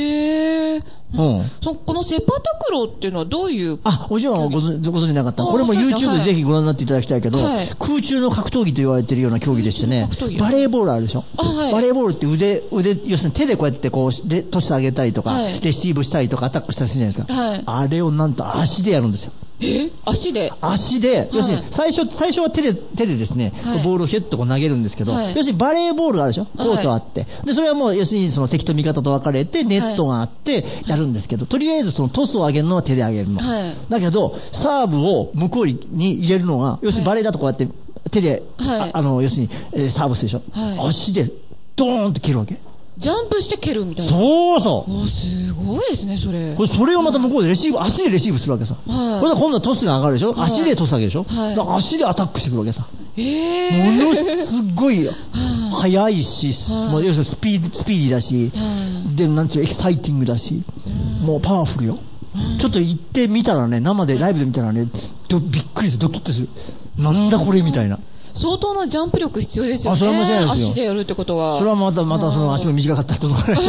このセパタクローっていうのはどういう。 お嬢はご存じなかった。これも YouTube でぜひご覧になっていただきたいけど、空中の格闘技と言われているような競技でしてね、バレーボールあるでしょ。バレーボールって腕、要するに手でこうやってこうトス上げたりとか、レシーブしたりとかアタックしたりするじゃないですか。あれをなんと足でやるんですよ。 足で、 要するに最初は手でですね、ボールをヒュッとこう投げるんですけど、要するにバレーボールがあるでしょ、コートあって、でそれはもう要するにその敵と味方と分かれてネットがあってやるんですけど、とりあえずそのトスを上げるのは手で上げるの、だけどサーブを向こうに入れるのが要するにバレーだとこうやって手で、要するに、サーブするでしょ、足でドーンと蹴るわけ。 ジャンプして蹴るみたいな。 そう。 すごいですね、それ。 それをまた向こうで足でレシーブするわけさ。これは今度はトスが上がるでしょ、足でトス上げるでしょ、だから足でアタックしてくるわけさ。ものすごい速いし、要するにスピーディーだし、でなんていうエキサイティングだし、もうパワフルよ。 ちょっと行ってみたらね、生でライブで見たらね、びっくりする、ドキッとする。なんだこれみたいな。 相当なジャンプ力必要ですよね。 それは間違いないですよ。 足でやるってことは。 それはまたその足が短かった人とかね。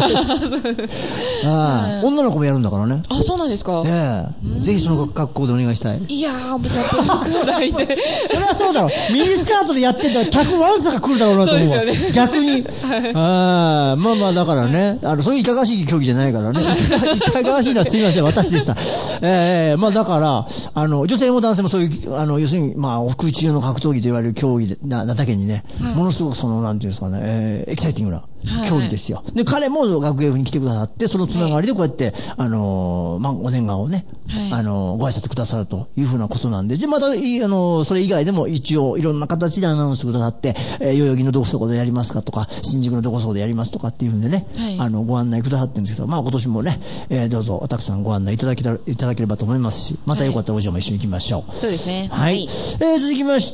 女の子もやるんだからね。 あ、そうなんですか。 ぜひその格好でお願いしたい。 いやー、もうジャンプ力がないで。 それはそうだろう。ミニスカートでやってたら客わんさか来るだろうなと思う。そうですよね。逆に。まあだからね、そういういかがわしい競技じゃないからね。いかがわしいのはすみません、私でした。まあだから、女性も男性もそういう、要するに、まあ、空中の格闘技と言われる競技なだけにね、ものすごくなんていうんですかね、エキサイティングな競技ですよ。で、彼も学芸部に来てくださって、そのつながりでこうやって、まあ、お年賀をね、ご挨拶くださるというふうなことなんで、で、また、それ以外でも一応いろんな形でアナウンスくださって、代々木のどこでやりますかとか、新宿のどこでやりますとかっていうんでね、ご案内くださってるんですけど、まあ今年もね、どうぞたくさんご案内いただければと思いますし、またよかったらお嬢も一緒に行きましょう。 そうですね。 はい。続きまして、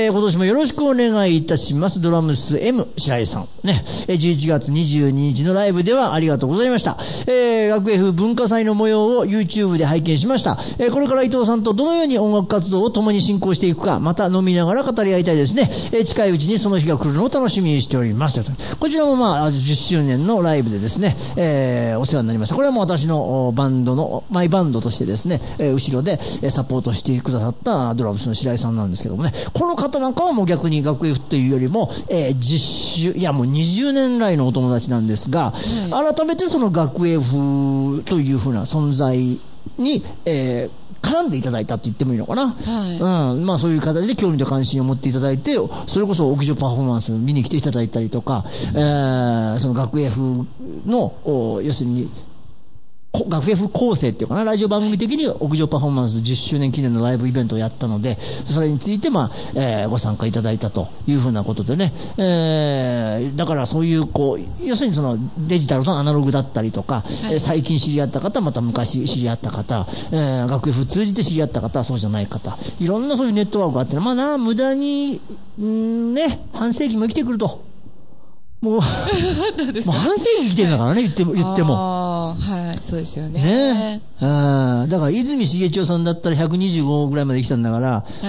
今年もよろしくお願いいたします。ドラムス M 白井さん。ね、11月22日のライブではありがとうございました。学芸風文化祭の模様を YouTube で拝見しました。これから伊藤さんとどのように音楽活動を共に進行していくか、また飲みながら語り合いたいですね。近いうちにその日が来るのを楽しみにしております。こちらもまあ、10周年のライブでですね、お世話になりました。これはもう私のバンドの、マイバンドとしてですね、後ろでサポートしてくださったドラムスの白井さんなんですけどもね、この方なんかはもう逆に学芸風というよりも、いやもう20年来のお友達なんですが、改めてその学芸風というふうな存在に、絡んでいただいたって言ってもいいのかな、まあそういう形で興味と関心を持っていただいて、それこそ屋上パフォーマンス見に来ていただいたりとか、その学芸風の要するに学芸風構成っていうかな、ラジオ番組的に屋上パフォーマンス10周年記念のライブイベントをやったので、それについてまあ、ご参加いただいたというふうなことでね、だからそういう要するにそのデジタルとアナログだったりとか、最近知り合った方、また昔知り合った方、学芸風通じて知り合った方、そうじゃない方、いろんなそういうネットワークがあって、まあ無駄にね、半世紀も生きてくると。もう半世紀生きてるんだからね、言っても。 はい、そうですよね。 だから泉重千代さんだったら125ぐらいまで生きたんだから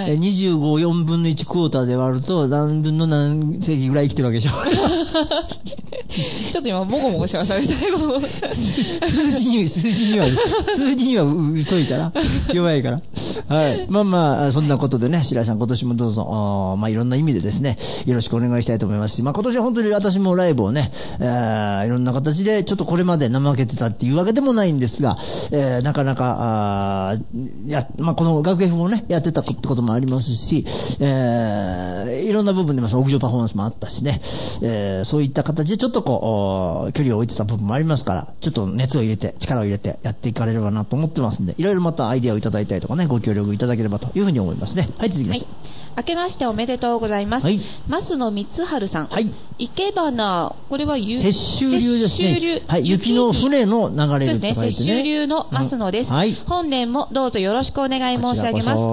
、25、4分の1クォーターで割ると何分の何世紀ぐらい生きてるわけでしょ。 ちょっと今もごもごしましたね。 数字には疎いから弱いから。はい。まあそんなことでね、白井さん今年もどうぞまあいろんな意味でですね、よろしくお願いしたいと思いますし、まあ今年は本当に私もライブをね、いろんな形でちょっとこれまで怠けてたっていうわけでもないんですが、なかなかまあこの学芸風もねやってたってこともありますし、いろんな部分でその屋上パフォーマンスもあったしね、そういった形でちょっと距離を置いてた部分もありますから、ちょっと熱を入れて力を入れてやっていかれればなと思ってますんで、いろいろまたアイデアをいただいたりとかね、ご協力いただければというふうに思いますね。はい、続きまして。 明けましておめでとうございます。増野光晴さん。生け花、これは雪舟流ですね。はい、雪の船の流れると書いてね。そうですね、 雪舟流の増野です。本年もどうぞよろしくお願い申し上げます。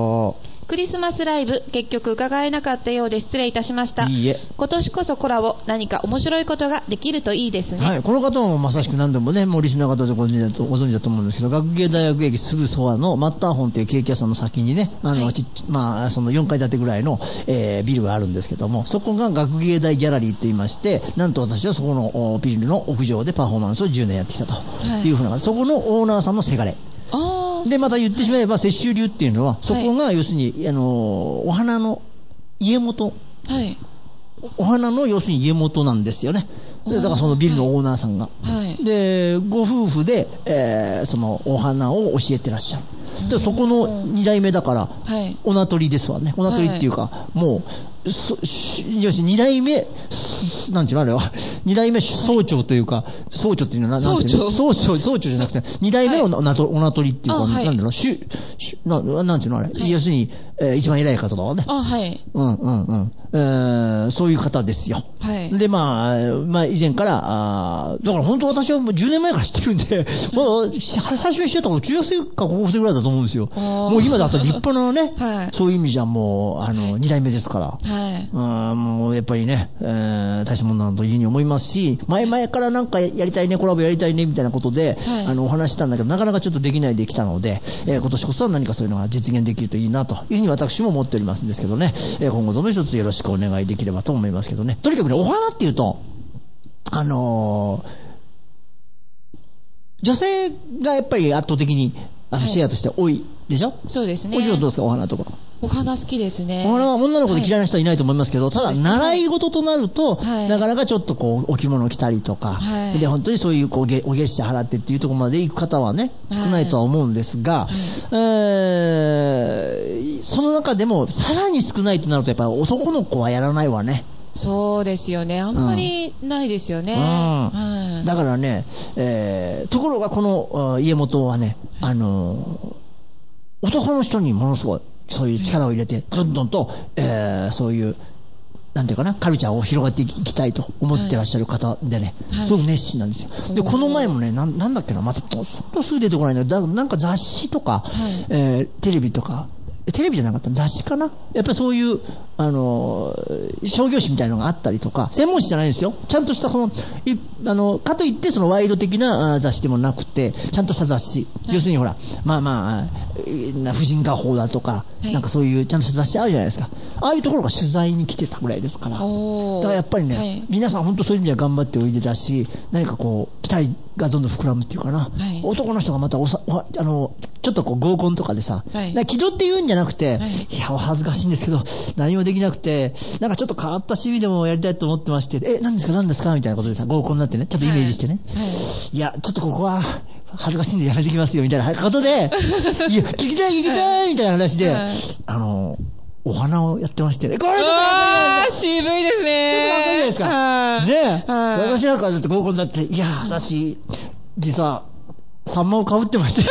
クリスマスライブ、結局伺えなかったようで失礼いたしました。今年こそコラボ、何か面白いことができるといいですね。はい、この方もまさしく何でもね、もうリスナー方でご存知だと思うんですけど、学芸大学駅すぐそばのマッターホンというケーキ屋さんの先にね、まあ、その4階建てぐらいの、ビルがあるんですけども、そこが学芸大ギャラリーと言いまして、なんと私はそこのビルの屋上でパフォーマンスを10年やってきたというふうな、そこのオーナーさんのせがれ。で、また言ってしまえば、雪舟流っていうのは、そこが要するに、お花の家元。お花の要するに家元なんですよね。だからそのビルのオーナーさんが。で、ご夫婦で、そのお花を教えてらっしゃる。で、そこの2代目だから、おなとりですわね。おなとりっていうか、もう、要するに2代目、なんていうのあれは、2代目総長というか、総長っていうのはなんていうの、総長じゃなくて、2代目のおなとりっていうか、なんだろう、なんていうのあれ、要するに、一番偉い方だわね。そういう方ですよ。で、まあ、以前から、だから本当私はもう10年前から知ってるんで、まあ、最初に知ってたの中学生か高校生ぐらいだと思うんですよ。もう今だったら立派なね、そういう意味じゃもう、2代目ですから。 もうやっぱりね、大したものだというふうに思いますし、前々からなんかやりたいね、コラボやりたいねみたいなことで、お話したんだけど、なかなかちょっとできないできたので、今年こそは何かそういうのが実現できるといいなというふうに私も思っておりますんですけどね、今後とも一つよろしくお願いできればと思いますけどね。とにかくね、お花っていうと、女性がやっぱり圧倒的にシェアとして多いでしょ。 そうですね。 もちろんどうですか、お花とか。 お花好きですね。 お花は女の子で嫌いな人はいないと思いますけど、ただ習い事となると、なかなかちょっとこうお着物を着たりとか、で本当にそういうこうお月謝払ってっていうところまで行く方はね、少ないとは思うんですが、その中でもさらに少ないとなるとやっぱり男の子はやらないわね。 そうですよね。あんまりないですよね。 だからね、ところがこの家元はね、男の人にものすごいそういう力を入れて、どんどんと、そういうなんていうかな、カルチャーを広がっていきたいと思ってらっしゃる方でね、すごく熱心なんですよ。でこの前もね、なんだっけな、またすぐ出てこないんだけど、なんか雑誌とか、テレビとか。テレビじゃなかった雑誌かな、やっぱりそういう商業誌みたいなのがあったりとか、専門誌じゃないんですよ、ちゃんとしたかといってそのワイド的な雑誌でもなくて、ちゃんとした雑誌、要するにほら、婦人画報だとか、なんかそういうちゃんとした雑誌あるじゃないですか。ああいうところが取材に来てたぐらいですから、だからやっぱりね、皆さん本当そういう意味では頑張っておいでだし、何かこう期待がどんどん膨らむっていうかな、男の人がまたちょっとこう合コンとかでさ、気取って言うんじゃなくて、いやお恥ずかしいんですけど何もできなくて、なんかちょっと変わった趣味でもやりたいと思ってまして、何ですかみたいなことでさ、合コンになってね、ちょっとイメージしてね、いやちょっとここは恥ずかしいんでやめてきますよみたいなことでいや聞きたいみたいな話で、お花をやってまして、これ渋いですね。 ちょっとかっこいいじゃないですか。私なんかだって合コンになって、いや私実はサンマをかぶってまして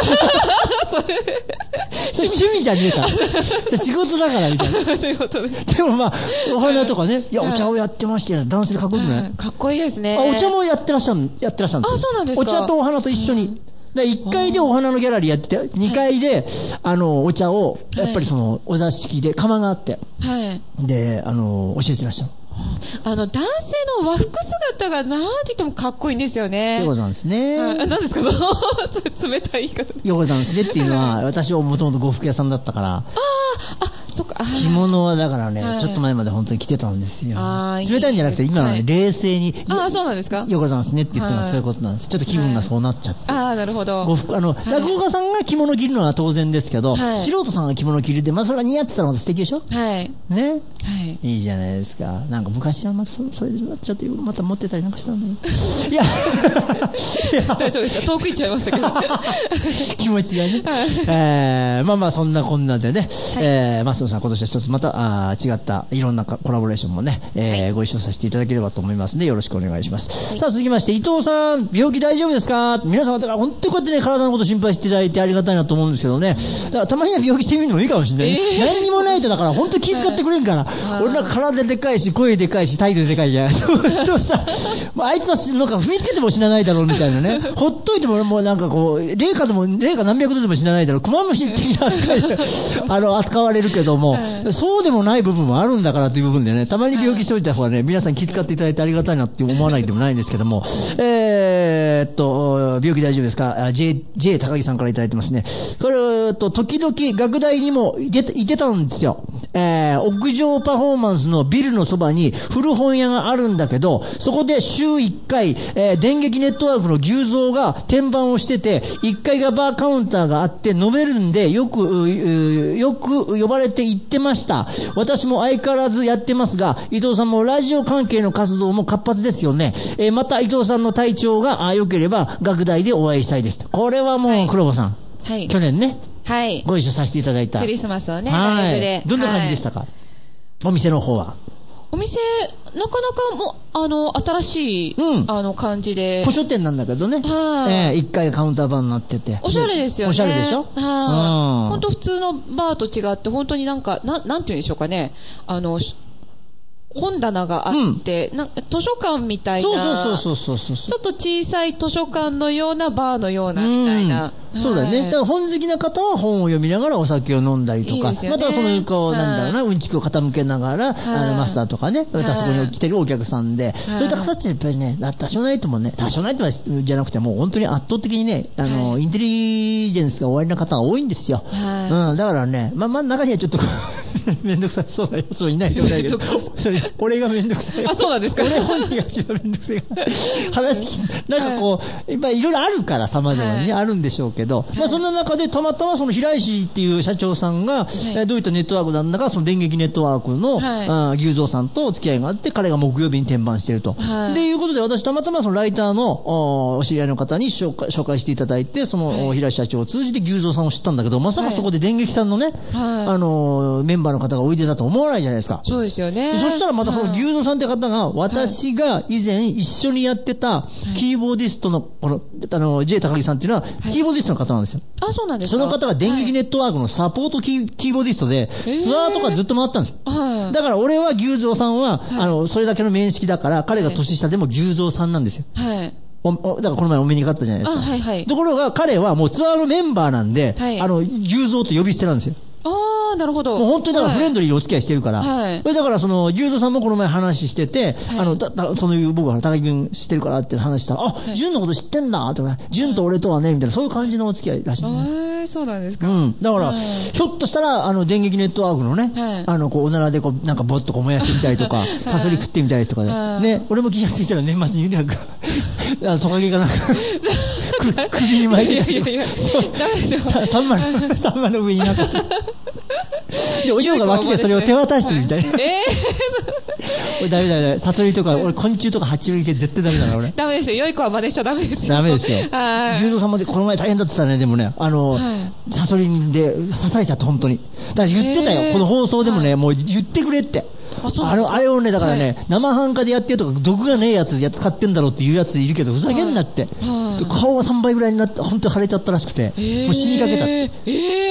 趣味じゃねえから仕事だからみたいな仕事でもお花とかね、いやお茶をやってまして、男性でかっこよくない？ かっこいいですね。 お茶もやってらっしゃるんですよ。 そうなんですか。 お茶とお花と一緒に。1階でお花のギャラリーやってて、2階でお茶をやっぱりそのお座敷で窯があって、で教えてらっしゃる。 男性の和服姿がなんて言ってもかっこいいんですよね。 ようござんですね。 何ですかその冷たい言い方。 ようござんですねっていうのは私はもともと呉服屋さんだったから。 そっか。 着物はだからね、ちょっと前まで本当に着てたんですよ。冷たいんじゃなくて今はね、冷静に。 そうなんですか。 ようござんですねって言ってもそういうことなんです。ちょっと気分がそうなっちゃって。 なるほど。 呉服落語家さんが着物着るのは当然ですけど、素人さんが着物着るで、それが似合ってたのが素敵でしょ。ね。いいじゃないですか。なんか昔はそれでちょっとまた持ってたりなんかしたんだけど。いや大丈夫ですか。遠く行っちゃいましたけど。 気持ちがね。そんなこんなでね、増野さん今年は一つまた違ったいろんなコラボレーションもね、ご一緒させていただければと思いますのでよろしくお願いします。さあ続きまして伊藤さん、病気大丈夫ですか？皆様だから本当にこうやってね、体のこと心配していただいてありがたいなと思うんですけどね。だからたまには病気してみるのもいいかもしれないね。何にもないとだから本当に気遣ってくれんから。俺なんか体でかいし声でかいし態度でかいじゃん。そうさ、あいつはなんか踏みつけても死なないだろうみたいなね。ほっといてももうなんかこう霊下何百度でも死なないだろう。クマムシ的な扱いで扱われるけども、そうでもない部分もあるんだからという部分でね、たまに病気しておいた方がね、皆さん気遣っていただいてありがたいなって思わないでもないんですけども、病気大丈夫ですか？ J 高木さんからいただいてますね。これ時々学大にもいてたんですよ。屋上パフォーマンスのビルのそばに古本屋があるんだけど、そこで週1回、電撃ネットワークの牛蔵が天板をしてて、1階がバーカウンターがあって飲めるんでよく呼ばれて行ってました。私も相変わらずやってますが、伊藤さんもラジオ関係の活動も活発ですよね。また伊藤さんの体調が良ければ学大でお会いしたいです。これはもう黒子さん、去年ね、ご一緒させていただいたクリスマスをね、ライブでどんな感じでしたか？お店の方は。 お店なかなかも新しい、感じで古書店なんだけどね、1階がカウンターバーになってておしゃれですよね。 おしゃれでしょ。 本当普通のバーと違って本当になんていうんでしょうかね、 本棚があって、なんか図書館みたいな、ちょっと小さい図書館のようなバーのようなみたいな。 そうだね。だから本好きな方は本を読みながらお酒を飲んだりとか、またそのこうなんだろうな、うんちくを傾けながらマスターとかね、そこに来てるお客さんで、そういった方たちやっぱりね、多少ないともね、多少ないともじゃなくてもう本当に圧倒的にね、インテリジェンスがおありな方が多いんですよ。だからね、まあ中にはちょっとめんどくさそうなやつもいないでもないけど、俺がめんどくさい。 あ、そうなんですか。 俺本人が一番めんどくさい。話なんかこういっぱいいろいろあるから様々にねあるんでしょうけど、まあそんな中でたまたまその平石っていう社長さんがどういったネットワークなんだか、その電撃ネットワークの牛蔵さんとお付き合いがあって、彼が木曜日に転番していると。でいうことで、私たまたまそのライターのお知り合いの方に紹介していただいて、その平石社長を通じて牛蔵さんを知ったんだけど、まさかそこで電撃さんのね、メンバーの方がおいでだと思わないじゃないですか。 そうですよね。 そしたらまたその牛蔵さんって方が、私が以前一緒にやってたキーボーディストのこのJ 高木さんっていうのはキーボーディストの方なんですよ。 あ、そうなんですか。 その方が電撃ネットワークのサポートキーボーディストでツアーとかずっと回ったんですよ。だから俺は牛蔵さんはそれだけの面識だから、彼が年下でも牛蔵さんなんですよ。だからこの前お目にかかったじゃないですか。ところが彼はもうツアーのメンバーなんで、牛蔵と呼び捨てなんですよ。 ああ、なるほど。 もう本当にだからフレンドリーにお付き合いしてるから。だからその、牛蔵さんもこの前話してて、そういう僕は高木君知ってるからって話したら、あ、淳のこと知ってんだとか、淳と俺とはね、みたいな、そういう感じのお付き合いらしい。 そうなんですか。 だから、ひょっとしたら、電撃ネットワークのね、こう、おならでこう、なんかぼっとこう燃やしてみたりとか、サソリ食ってみたりとかで、ね、俺も気がついたら年末になんか、トカゲがなんか、首に巻いて、ダメですよ。サンマの上になんか、で、お嬢が脇でそれを手渡してみたいな。俺ダメ。サソリとか、俺昆虫とか爬虫類系絶対ダメだから俺。 ダメですよ。良い子は真似しちゃダメですよ。 ダメですよ。牛蔵さんまでこの前大変だって言ったらね、でもね、サソリで刺されちゃって本当に。だから言ってたよ。この放送でもね、もう言ってくれって。あれをね、だからね、生半可でやってるとか、毒がねえやつ使ってんだろうっていうやついるけど、ふざけんなって。顔が3倍ぐらいになって、本当に腫れちゃったらしくて、もう死にかけたって。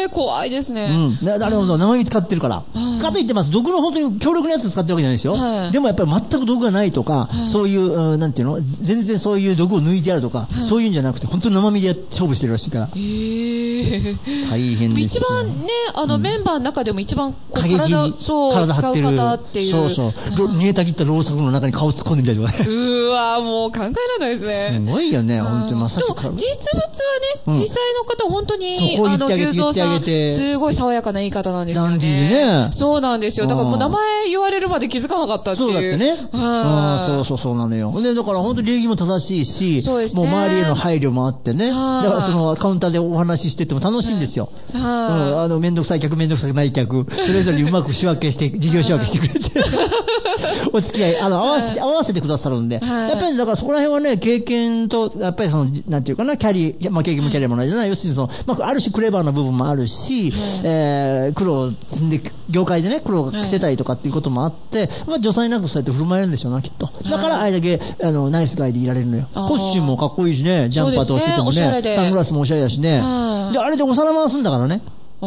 怖いですね。 なるほど、生身使ってるから。かといってます、毒の本当に強力なやつ使ってるわけじゃないですよ。でもやっぱり全く毒がないとか、そういう、なんていうの、全然そういう毒を抜いてやるとか、そういうんじゃなくて、本当に生身で勝負してるらしいから。大変です。 一番ね、メンバーの中でも一番体張ってる。煮えたぎったろうそくの中に顔突っ込んでみたりとかね。 うわ、もう考えられないですね。 すごいよね、本当にまさしく。 でも実物はね、実際の方本当に牛蔵さんすごい爽やかな言い方なんですよね。そうなんですよ。だからもう名前言われるまで気づかなかったっていう。 そうだってね。そうなのよ。でだから本当に礼儀も正しいし、もう周りへの配慮もあってね。だからそのカウンターでお話ししてても楽しいんですよ。めんどくさい客、めんどくさくない客、それぞれうまく仕分けして、事業仕分けしてくれて。お付き合い合わせてくださるんで、やっぱりだからそこら辺はね、経験とやっぱりそのなんていうかな、経験もキャリアもないじゃない、要するにその、ある種クレバーな部分もあるし、苦労を積んで業界でね苦労をしてたりとかっていうこともあって、女才なくそうやって振る舞えるんでしょうなきっと。だからあれだけナイスガイでいられるのよ。コスチュームもかっこいいしね、ジャンパーとかしててもね、サングラスもおしゃれだしね。であれでお皿回すんだからね。み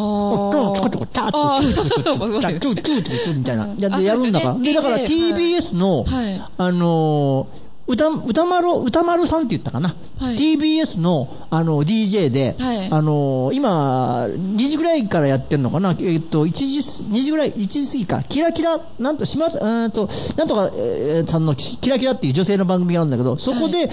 たいなでやるんだから。でだから TBS の歌丸さんって言ったかな、TBS のDJ で今2時ぐらいからやってるのかな、2時ぐらい1時過ぎか、キラキラなんとなんとかさんのキラキラっていう女性の番組があるんだけど、そこで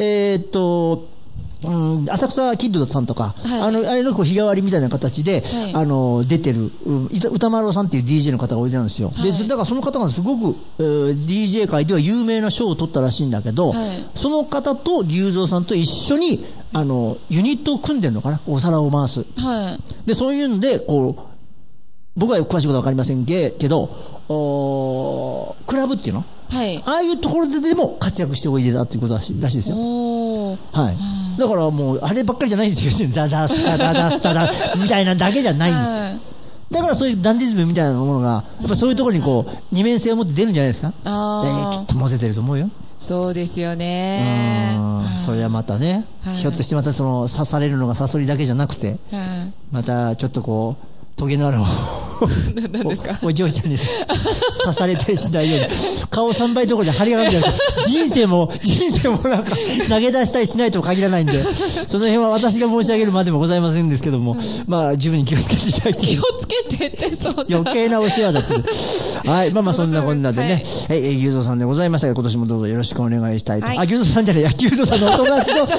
浅草キッドさんとか、あれのこう日替わりみたいな形で、出てる歌丸さんっていう DJ の方がおいでなんですよ。でだからその方がすごく、DJ 界では有名な賞を取ったらしいんだけど、その方と牛蔵さんと一緒にユニットを組んでるのかな、お皿を回す。でそういうんでこう僕は詳しいことは分かりませんけど、クラブっていうの、ああいうところでも活躍しておいでだということらしいですよ。だからもうあればっかりじゃないんですよ。ザザスタダダスタダみたいなだけじゃないんですよ。だからそういうダンディズムみたいなものがやっぱそういうところにこう二面性を持って出るんじゃないですか。きっとモテてると思うよ。 そうですよね。 それはまたね、ひょっとしてまたその刺されるのがサソリだけじゃなくて、またちょっとこうトゲのある何ですか。 お嬢ちゃんに刺されたりしないように顔3倍どころで張り上がるんじゃない人生もなんか投げ出したりしないとも限らないんで、その辺は私が申し上げるまでもございませんですけども、まあ十分に気をつけていただいて、 気をつけてってそんな余計なお世話だってはい、まあそんなこんなでね、はい、牛蔵さんでございましたが、今年もどうぞよろしくお願いしたいと。牛蔵さんじゃないや、牛蔵さんのお友達の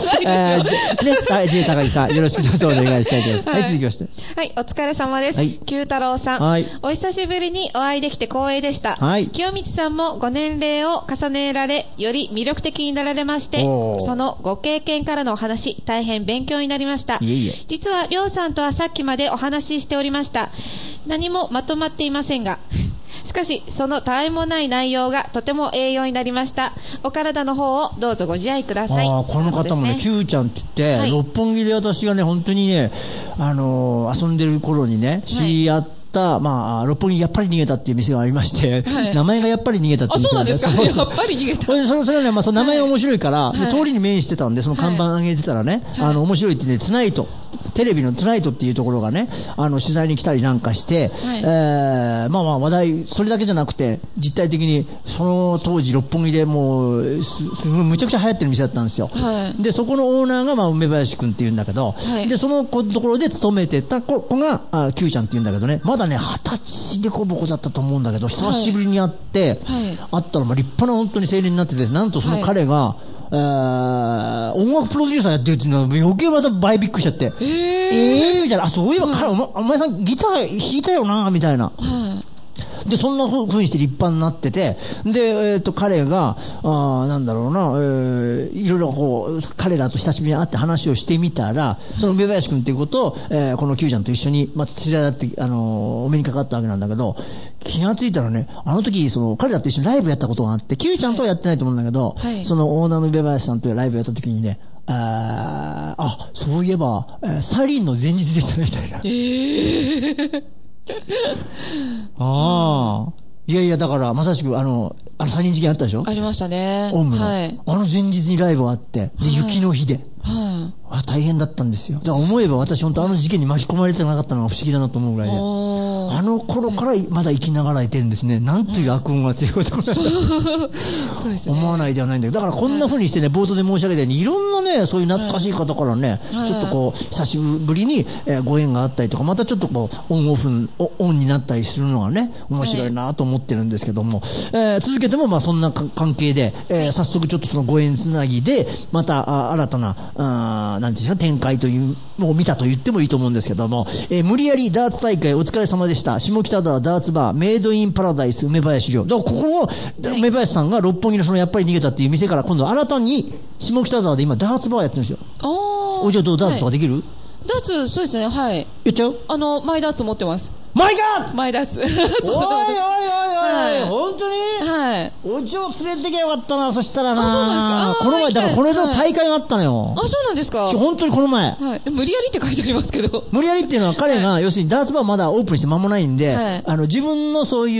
J 高木さん、よろしくどうぞお願いしたいと思います。はい、続きまして。 はい、お疲れ様です。九太郎さん、はい、お久しぶりにお会いできて光栄でした。はい、清光さんもご年齢を重ねられ、より魅力的になられまして、そのご経験からのお話、大変勉強になりました。実は、りょうさんとはさっきまでお話ししておりました。何もまとまっていませんが。しかし、そのたわいもない内容がとても栄養になりました。お体の方をどうぞご自愛ください。 この方もね、Q ちゃんって言って、はい、六本木で私がね、本当にね、遊んでる頃にね、知り合って、まあ、六本木やっぱり逃げたっていう店がありまして、はい、名前がやっぱり逃げたっていう店があるんで。そうなんですか。やっぱり逃げた。 それはね、まあ、その名前が面白いから、はい、通りに面してたんで、その看板上げてたらね、はい、面白いってね、ツナイト。テレビのトゥナイトっていうところがね、取材に来たりなんかして、はい、まあ話題、それだけじゃなくて、実体的に、その当時六本木でもう、すごいむちゃくちゃ流行ってる店だったんですよ。はい、で、そこのオーナーが、まあ、梅林くんっていうんだけど、はい、で、そのところで勤めてた子が、Q ちゃんっていうんだけどね、まだね、20歳でこぼこだったと思うんだけど、久しぶりに会って、はい、会ったら、まあ、立派な本当に青年になってて、なんとその彼が、はい、音楽プロデューサーやってるっていうのは余計また倍びっくりしちゃって、みたいな、そういえば彼、お前さんギター弾いたよなみたいな、でそんな風にして立派になってて、で、彼がなんだろうな、いろいろこう彼らと久しぶりに会って話をしてみたら、その梅林君っていうことを、このQちゃんと一緒にまた知り合ってお目にかかったわけなんだけど、気がついたらね、あの時その彼らと一緒にライブやったことがあって、Qちゃんとはやってないと思うんだけど、はい、そのオーナーの梅林さんとライブやった時にね、そういえば、サリンの前日でしたねみたいな。いやいや、だからまさしくサリン事件あったでしょ。 ありましたね。 オウムの、はい、前日にライブがあって、で、雪の日で、大変だったんですよ。だから思えば私本当事件に巻き込まれてなかったのが不思議だなと思うぐらいで、あの頃からまだ生きながらいてるんですね。なんという悪運が強いことなんだそうですね。思わないではないんだけど、だからこんな風にしてね、冒頭で申し上げたように、いろんなね、そういう懐かしい方からね、ちょっとこう久しぶりにご縁があったりとか、またちょっとこうオンになったりするのがね、面白いなと思ってるんですけども、続けてもまあそんな関係で、早速ちょっとそのご縁つなぎでまた新たななんていうんですか、展開というのを見たと言ってもいいと思うんですけども、無理やりダーツ大会お疲れ様でした。下北沢ダーツバーメイドインパラダイス梅林寮。だからここの梅林さんが六本木のそのやっぱり逃げたっていう店から今度新たに下北沢で今ダーツバーやってるんですよ。おじゃあどうダーツとかできる？ ダーツ、そうですね、はい。 やっちゃう？ マイダーツ持ってます。 マイダーツ？ マイダーツ。おいおいおいおい、本当に？はい。お家を連れてきゃよかったな、そしたらな。そうなんですか。この前、だからこれの大会があったのよ。 そうなんですか。 本当にこの前。 はい。無理やりって書いてありますけど。 無理やりっていうのは彼が、要するにダーツバーまだオープンして間もないんで、自分のそういう、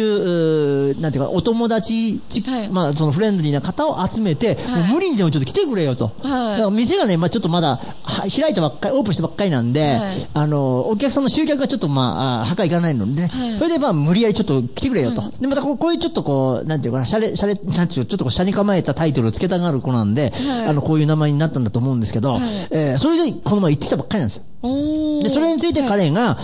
なんていうか、お友達、まあそのフレンドリーな方を集めて、もう無理にでもちょっと来てくれよと。だから店がね、まあちょっとまだ開いたばっかり、オープンしたばっかりなんで、お客さんの集客がちょっとまあ、はかいかないのでね。それでまあ無理やりちょっと来てくれよと。でまたこういうちょっとこうなんていうかな、なんていうちょっとこう車に構えたタイトルをつけたがる子なんで、こういう名前になったんだと思うんですけど、それでこの前行ってきたばっかりなんですよ。でそれについて彼が、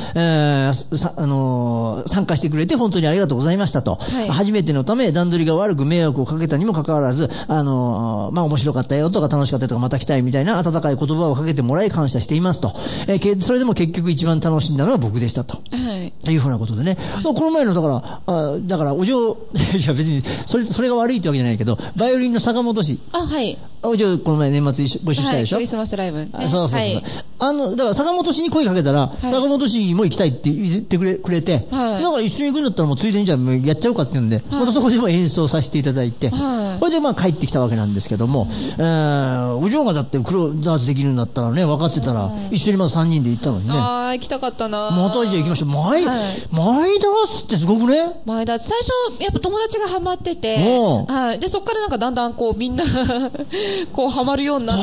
参加してくれて本当にありがとうございましたと、初めてのため段取りが悪く迷惑をかけたにもかかわらず、まあ面白かったよとか楽しかったよとかまた来たいみたいな温かい言葉をかけてもらい感謝していますと、それでも結局一番楽しんだのは僕でしたと、いうふうなことでね、この前のだからお嬢いや別にそれが悪いってわけじゃないけど、バイオリンの坂本氏、お嬢この前年末ご一緒したでしょ、 クリスマスライブ、 そう、だから坂本氏に声かけたら、坂本氏も行きたいって言ってくれて、だから一緒に行くんだったらもうついでにじゃあやっちゃおうかって言うんで、またそこでも演奏させていただいて、それでまあ帰ってきたわけなんですけども、お嬢がだって黒ダーツできるんだったらね、分かってたら一緒にまた3人で行ったのにね。 行きたかったな。 またじゃあ行きましょう。マイダーツってすごくね。 マイダーツ最初やっぱ友達がハマってて、でそこからなんかだんだんこうみんなこうハマるようになって、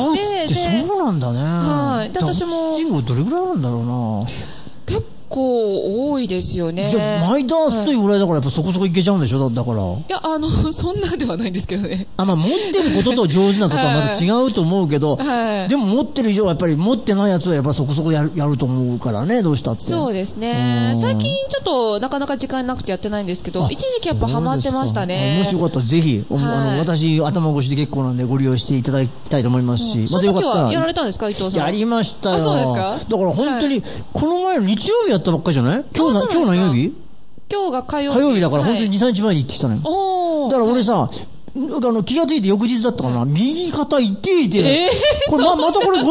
ダーツってそうなんだね。 で私も人口どれぐらいあるんだろうな。 結構多いですよね。 じゃあマイダーツというぐらいだからやっぱそこそこいけちゃうんでしょ、だから。いや、そんなではないんですけどね。 まあ持ってることと上手なことはまた違うと思うけど、でも持ってる以上はやっぱり持ってないやつはやっぱそこそこやると思うからね、どうしたって。 そうですね。最近ちょっとなかなか時間なくてやってないんですけど、一時期やっぱハマってましたね。 もしよかったらぜひ、私頭越しで結構なんでご利用していただきたいと思いますし、またよかったら。その時はやられたんですか、伊藤さん。やりましたよ。そうですか。だから本当に、この前の日曜日やったばっかりじゃない？今日何曜日？今日が火曜日だから本当に2、3日前に行ってきたのよ。だから俺さ、気がついて翌日だったかな、右肩痛いて、これまたこれ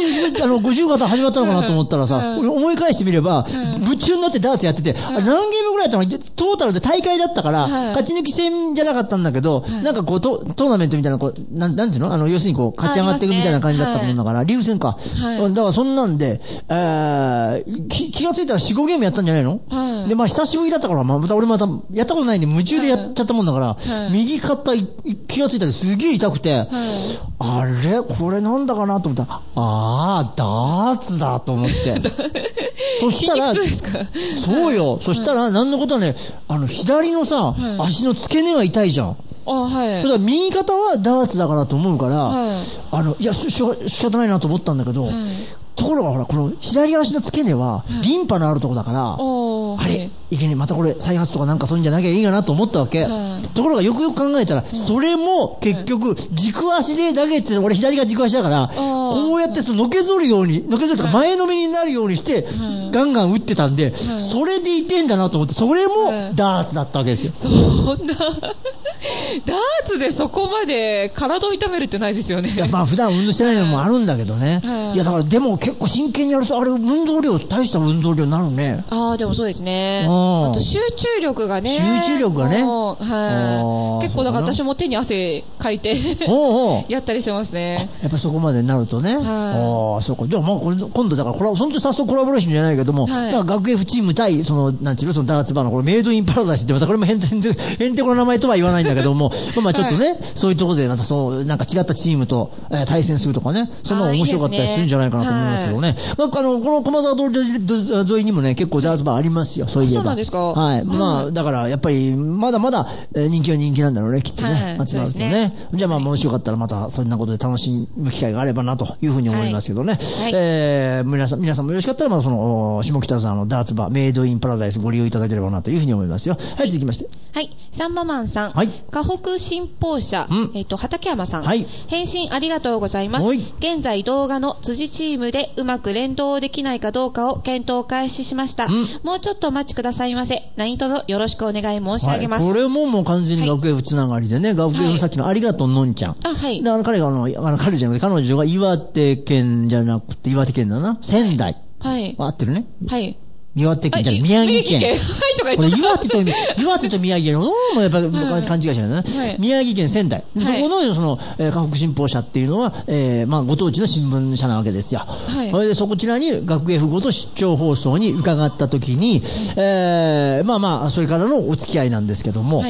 50肩始まったのかなと思ったらさ、思い返してみれば、夢中になってダーツやってて、何ゲームぐらいやったの？トータルで大会だったから、勝ち抜き戦じゃなかったんだけど、なんかこうトーナメントみたいな、なんていうの？要するにこう、勝ち上がっていくみたいな感じだったもんだから、リーグ戦か。だからそんなんで、気がついたら4、5ゲームやったんじゃないの？で、久しぶりだったから、俺またやったことないんで夢中でやっちゃったもんだから、右肩気がついたらすげえ痛くて、あれこれなんだかなと思ったら、ダーツだと思って。そしたら、そうよ。そしたら、なんのことはね、左のさ、足の付け根は痛いじゃん。それから右肩はダーツだからと思うから、いや、仕方ないなと思ったんだけど、ところがほら、この左足の付け根はリンパのあるとこだから、あれいけねえ、またこれ再発とかなんかそういうんじゃなきゃいいかなと思ったわけ。ところがよくよく考えたら、それも結局軸足で投げて、俺左が軸足だから、こうやってのけぞるように、のけぞるとか前のめりになるようにしてガンガン打ってたんで、それでいてんだなと思って、それもダーツだったわけですよ。 そんなダーツでそこまで体を痛めるってないですよね。 いや、普段運動してないのもあるんだけどね。いや、だからでも結構真剣にやると、あれ運動量、大した運動量になるね。 でもそうですね。あと集中力がね。 結構だから私も手に汗かいてやったりしますね。 やっぱそこまでになるとね。そうか。じゃあ今度だから本当に早速コラボレーションじゃないけども、学 F チーム対なんていうの、ダーツバーのこれメイドインパラダイスって、またこれもへんてこの名前とは言わないんだけども、ちょっとね、そういうところでまたなんか違ったチームと対戦するとかね、そんなの面白かったりするんじゃないかなと思いますけどね。この駒沢通り沿いにもね、結構ダーツバーありますよ、そういえば。そうなんですか。はい。だからやっぱりまだまだ人気は人気なんだろうね、きっとね。集まるとね。じゃあもしよかったらまたそんなことで楽しむ機会があればなというふうに思いますけどね。皆さんもよろしかったらまた下北沢のダーツバーメイドインパラダイスご利用いただければなというふうに思いますよ。はい、続きまして。 はい、サンママンさん。河北新報社畠山さん。返信ありがとうございます。現在動画の辻チームでうまく連動できないかどうかを検討開始しました。もうちょっとお待ちくださいませ。何卒よろしくお願い申し上げます。 これも完全に学 F つながりでね、学 F のさっきのありがとうのんちゃん。彼が彼女が岩手県じゃなくて岩手県だな、仙台。合ってるね。岩手県じゃない、宮城県。これ岩手と宮城の、やっぱり勘違いしないな。宮城県仙台。そこの河北新報社っていうのは、ご当地の新聞社なわけですよ。それでそちらに学 F ごと出張放送に伺ったときに、それからのお付き合いなんですけども、言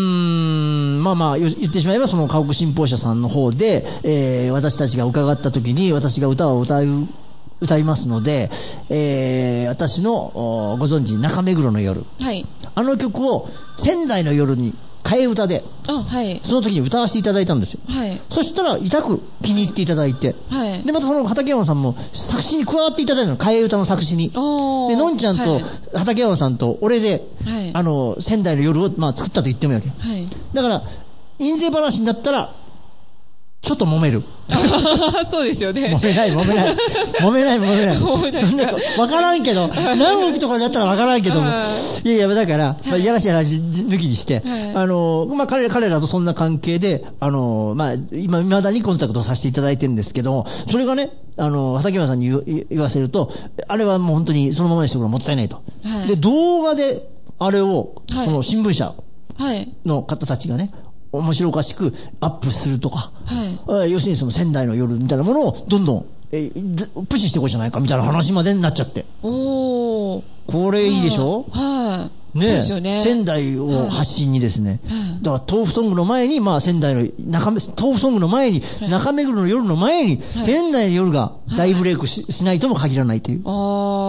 ってしまえばその河北新報社さんの方で、私たちが伺ったときに、私が歌を歌いますので、私のご存知中目黒の夜、あの曲を仙台の夜に替え歌で、その時に歌わせていただいたんですよ。そしたら痛く気に入っていただいて、でまたその畠山さんも作詞に加わっていただいたの、替え歌の作詞に。でのんちゃんと畠山さんと俺で、仙台の夜を作ったと言ってもいいわけ。だから印税話になったらちょっと揉める。 そうですよね。 揉めない。そんな、わからんけど、何億とかだったらわからんけども。いや、だから、いやらしい話抜きにして、彼らとそんな関係で、未だにコンタクトさせていただいてるんですけど、それがね、畠山さんに言わせると、あれはもう本当にそのままにしておくのはもったいないと。で、動画で、あれを、その新聞社の方たちがね、面白おかしくアップするとか、要するにその仙台の夜みたいなものをどんどんプッシュしていこうじゃないかみたいな話までになっちゃって。これいいでしょ。ね、仙台を発信にですね、だから豆腐ソングの前に、仙台の豆腐ソングの前に、中目黒の夜の前に、仙台の夜が大ブレイクしないとも限らないという。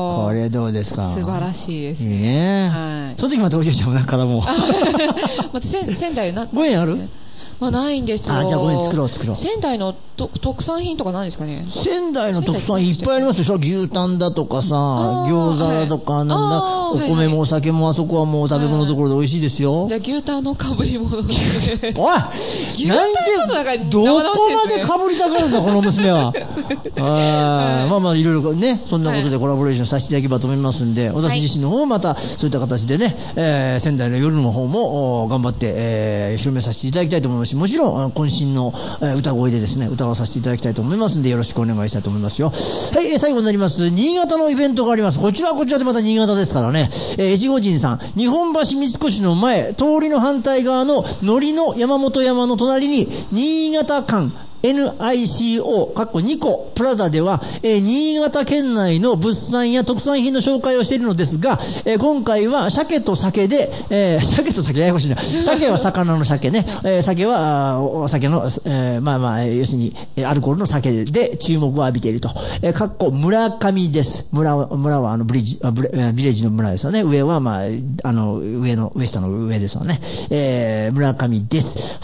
これどうですか。 素晴らしいですね。 いいね。 はい。 その時またおじいちゃんもなんかもう。 また仙台な。 ご縁ある？ まあ、ないんですよ。 じゃあご縁作ろう。 仙台の特産品とか何ですかね。 仙台の特産いっぱいありますよ。牛タンだとかさ、餃子だとか、お米もお酒もあそこはもう食べ物どころで美味しいですよ。 じゃあ牛タンのかぶり物おい、 牛タンちょっとなんかどこまでかぶりたがるんだこの娘は。まあいろいろね、そんなことでコラボレーションさせていただければと思いますんで、私自身の方もまたそういった形でね、仙台の夜の方も頑張って、広めさせていただきたいと思いますし、もちろん渾身の歌声でですね、歌をさせていただきたいと思いますんで、よろしくお願いしたいと思いますよ。はい、最後になります。新潟のイベントがあります。こちらでまた新潟ですからね。越後神さん、日本橋三越の前、通りの反対側ののりの山本山の隣に、新潟館、NICO、ニコプラザでは、新潟県内の物産や特産品の紹介をしているのですが、今回は鮭と酒で、鮭と酒ややこしいな。鮭は魚の鮭ね。酒はお酒の、要するにアルコールの酒で注目を浴びていると。村上です。村はビレッジの村ですよね。上は上下の上ですよね。村上です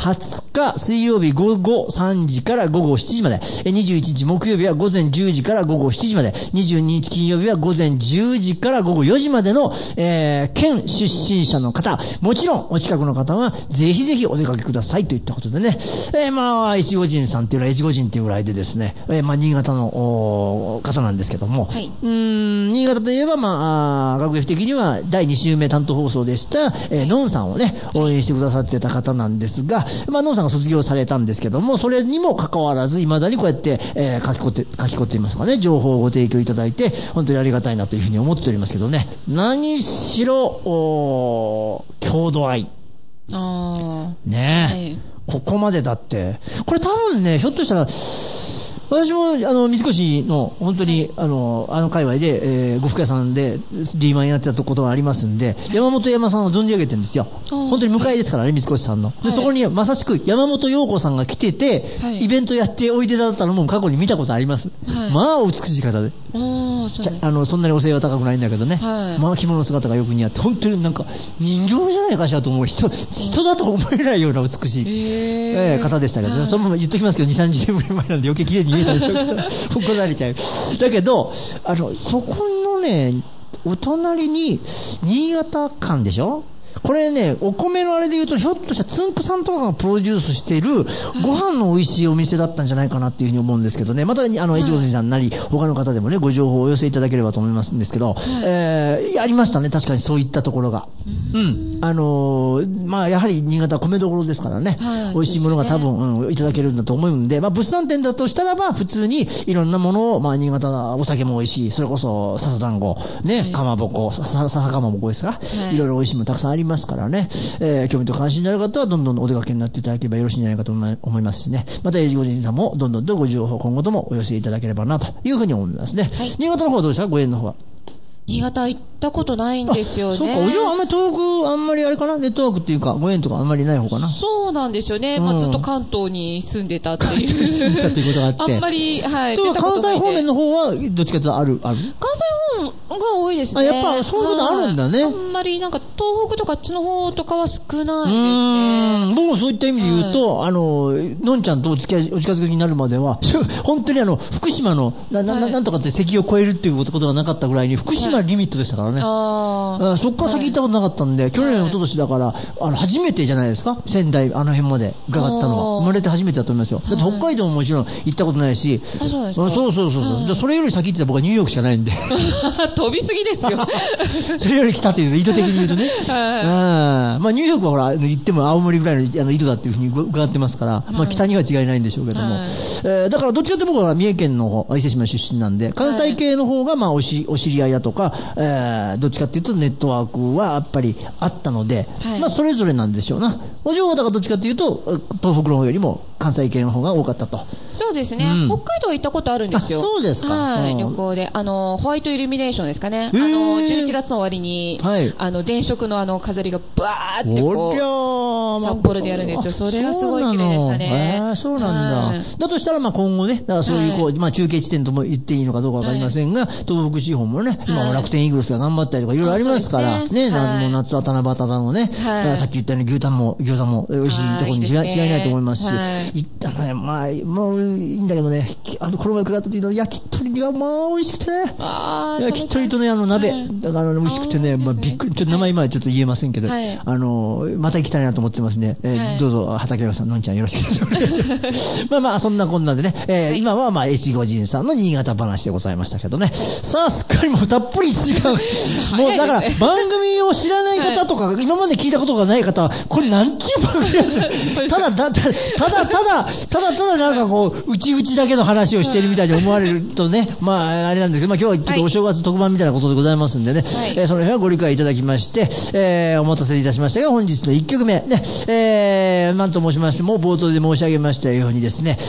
。20日水曜日午後3時から午後7時まで、21日木曜日は午前10時から午後7時まで、22日金曜日は午前10時から午後4時までの、県出身者の方、もちろんお近くの方はぜひぜひお出かけくださいといったことでね、越後神さんっていうのは越後神っていうぐらいでですね、新潟の方なんですけども、はい、新潟といえば学歴的には第2週目担当放送でした、のんさんをね応援してくださってた方なんですが、のんさんが卒業されたんですけども、それにも関わらず未だにこうやって、書き込っていますかね、情報をご提供いただいて本当にありがたいなというふうに思っておりますけどね。何しろ郷土愛ねえ、はい、ここまでだってこれ多分ね、ひょっとしたら私も三越の本当に界隈で、呉服屋さんでリーマンやってたことがありますんで、山本山さんを存じ上げてるんですよ。本当に向かいですからね、三越さんの。でそこにまさしく山本陽子さんが来てて、イベントやっておいでだったのも過去に見たことあります。お美しい方で、そんなにお背は高くないんだけどね、着物姿がよく似合って、本当になんか人形じゃないかしらと思う、人だと思えないような美しい、方でしたけどね。そのまま言っときますけど、2、30年前なんで余計綺麗に見えたでしょうけど怒られちゃう。だけどそこのねお隣に新潟館でしょ。これね、お米のあれで言うと、ひょっとしたらつんくさんとかがプロデュースしているご飯の美味しいお店だったんじゃないかなっていうふうに思うんですけどね。また越後先生さんなり他の方でもねご情報をお寄せいただければと思いますんですけど、ありましたね、確かにそういったところが。やはり新潟は米どころですからね、美味しいものが多分、いただけるんだと思うんで、物産展だとしたらば普通にいろんなものを、新潟はお酒も美味しい、それこそ笹団子ね、かまぼこ、笹かまぼこですか、いろいろ美味しいものたくさんありますからね、興味と関心のある方はどんどんお出かけになっていただければよろしいんじゃないかと思いますしね。また越後神さんもどんどんとご情報今後ともお寄せいただければなというふうに思いますね。新潟の方はどうですか、ご縁の方は。 新潟行ったことないんですよね。 そうか、お嬢はあんまり東北あんまりあれかな、ネットワークっていうかご縁とかあんまりない方かな。 そうなんですよね、ずっと関東に住んでたっていう住んでたっていうことがあってあんまり、出た関西方面の方はどっちかというとある関西方面が多いですね。 やっぱそういうことあるんだね。 あんまりなんか東北とかあっちの方とかは少ないですね。 僕もそういった意味で言うと、のんちゃんとお近づきになるまでは本当に福島のなんとかって関を越えるっていうことがなかったぐらいに福島リミットでしたからね。そっから先行ったことなかったんで、去年一昨年だから初めてじゃないですか、仙台あの辺まで伺ったのは生まれて初めてだと思いますよ。だって北海道ももちろん行ったことないし、それより先行ってた僕はニューヨークしかないんで飛びすぎですよそれより来たという意図的に言うとねニューヨークはほら言っても青森ぐらいの緯度だっていうふうに伺ってますから、北には違いないんでしょうけども、だからどっちかというと僕は三重県の伊勢志摩出身なんで、関西系の方がお知り合いだとか、どっちかっていうとネットワークはやっぱりあったので、それぞれなんでしょうな。お嬢はだからどっちかっていうと東北の方よりも関西系の方が多かったと。 そうですね、北海道行ったことあるんですよ。 そうですか。 はい、旅行でホワイトイルミネーションですかね、11月の終わりに、電飾の飾りがバーってこう札幌でやるんですよ。それがすごい綺麗でしたね。 そうなんだ。だとしたら今後ね、だからそういう中継地点とも言っていいのかどうかわかりませんが、東北地方もね、今楽天イーグルスが頑張ったりとかいろいろありますからね、夏は七夕だのね、さっき言ったように牛タンも餃子も美味しいところに違いないと思いますし、行ったらね、もういいんだけどね、この前伺った時の焼き鳥が美味しくてね、焼き鳥とね鍋だから美味しくてね、びっくり。ちょっと名前今ちょっと言えませんけど、また行きたいなと思ってますね。どうぞ畠山さん、のんちゃんよろしくお願いします。そんなこんなでね、今は越後神さんの新潟話でございましたけどね。さあすっかりもうたっぷり1時間もうだから番組を知らない方とか今まで聞いたことがない方はこれなんちゅう番組なんですか。ただなんかこう内々だけの話をしているみたいに思われるとね、あれなんですけど、今日はちょっとお正月特番みたいなことでございますんでね、その辺はご理解いただきまして、お待たせいたしましたが、本日の1曲目ね、なんと申しましても冒頭で申し上げましたようにですね、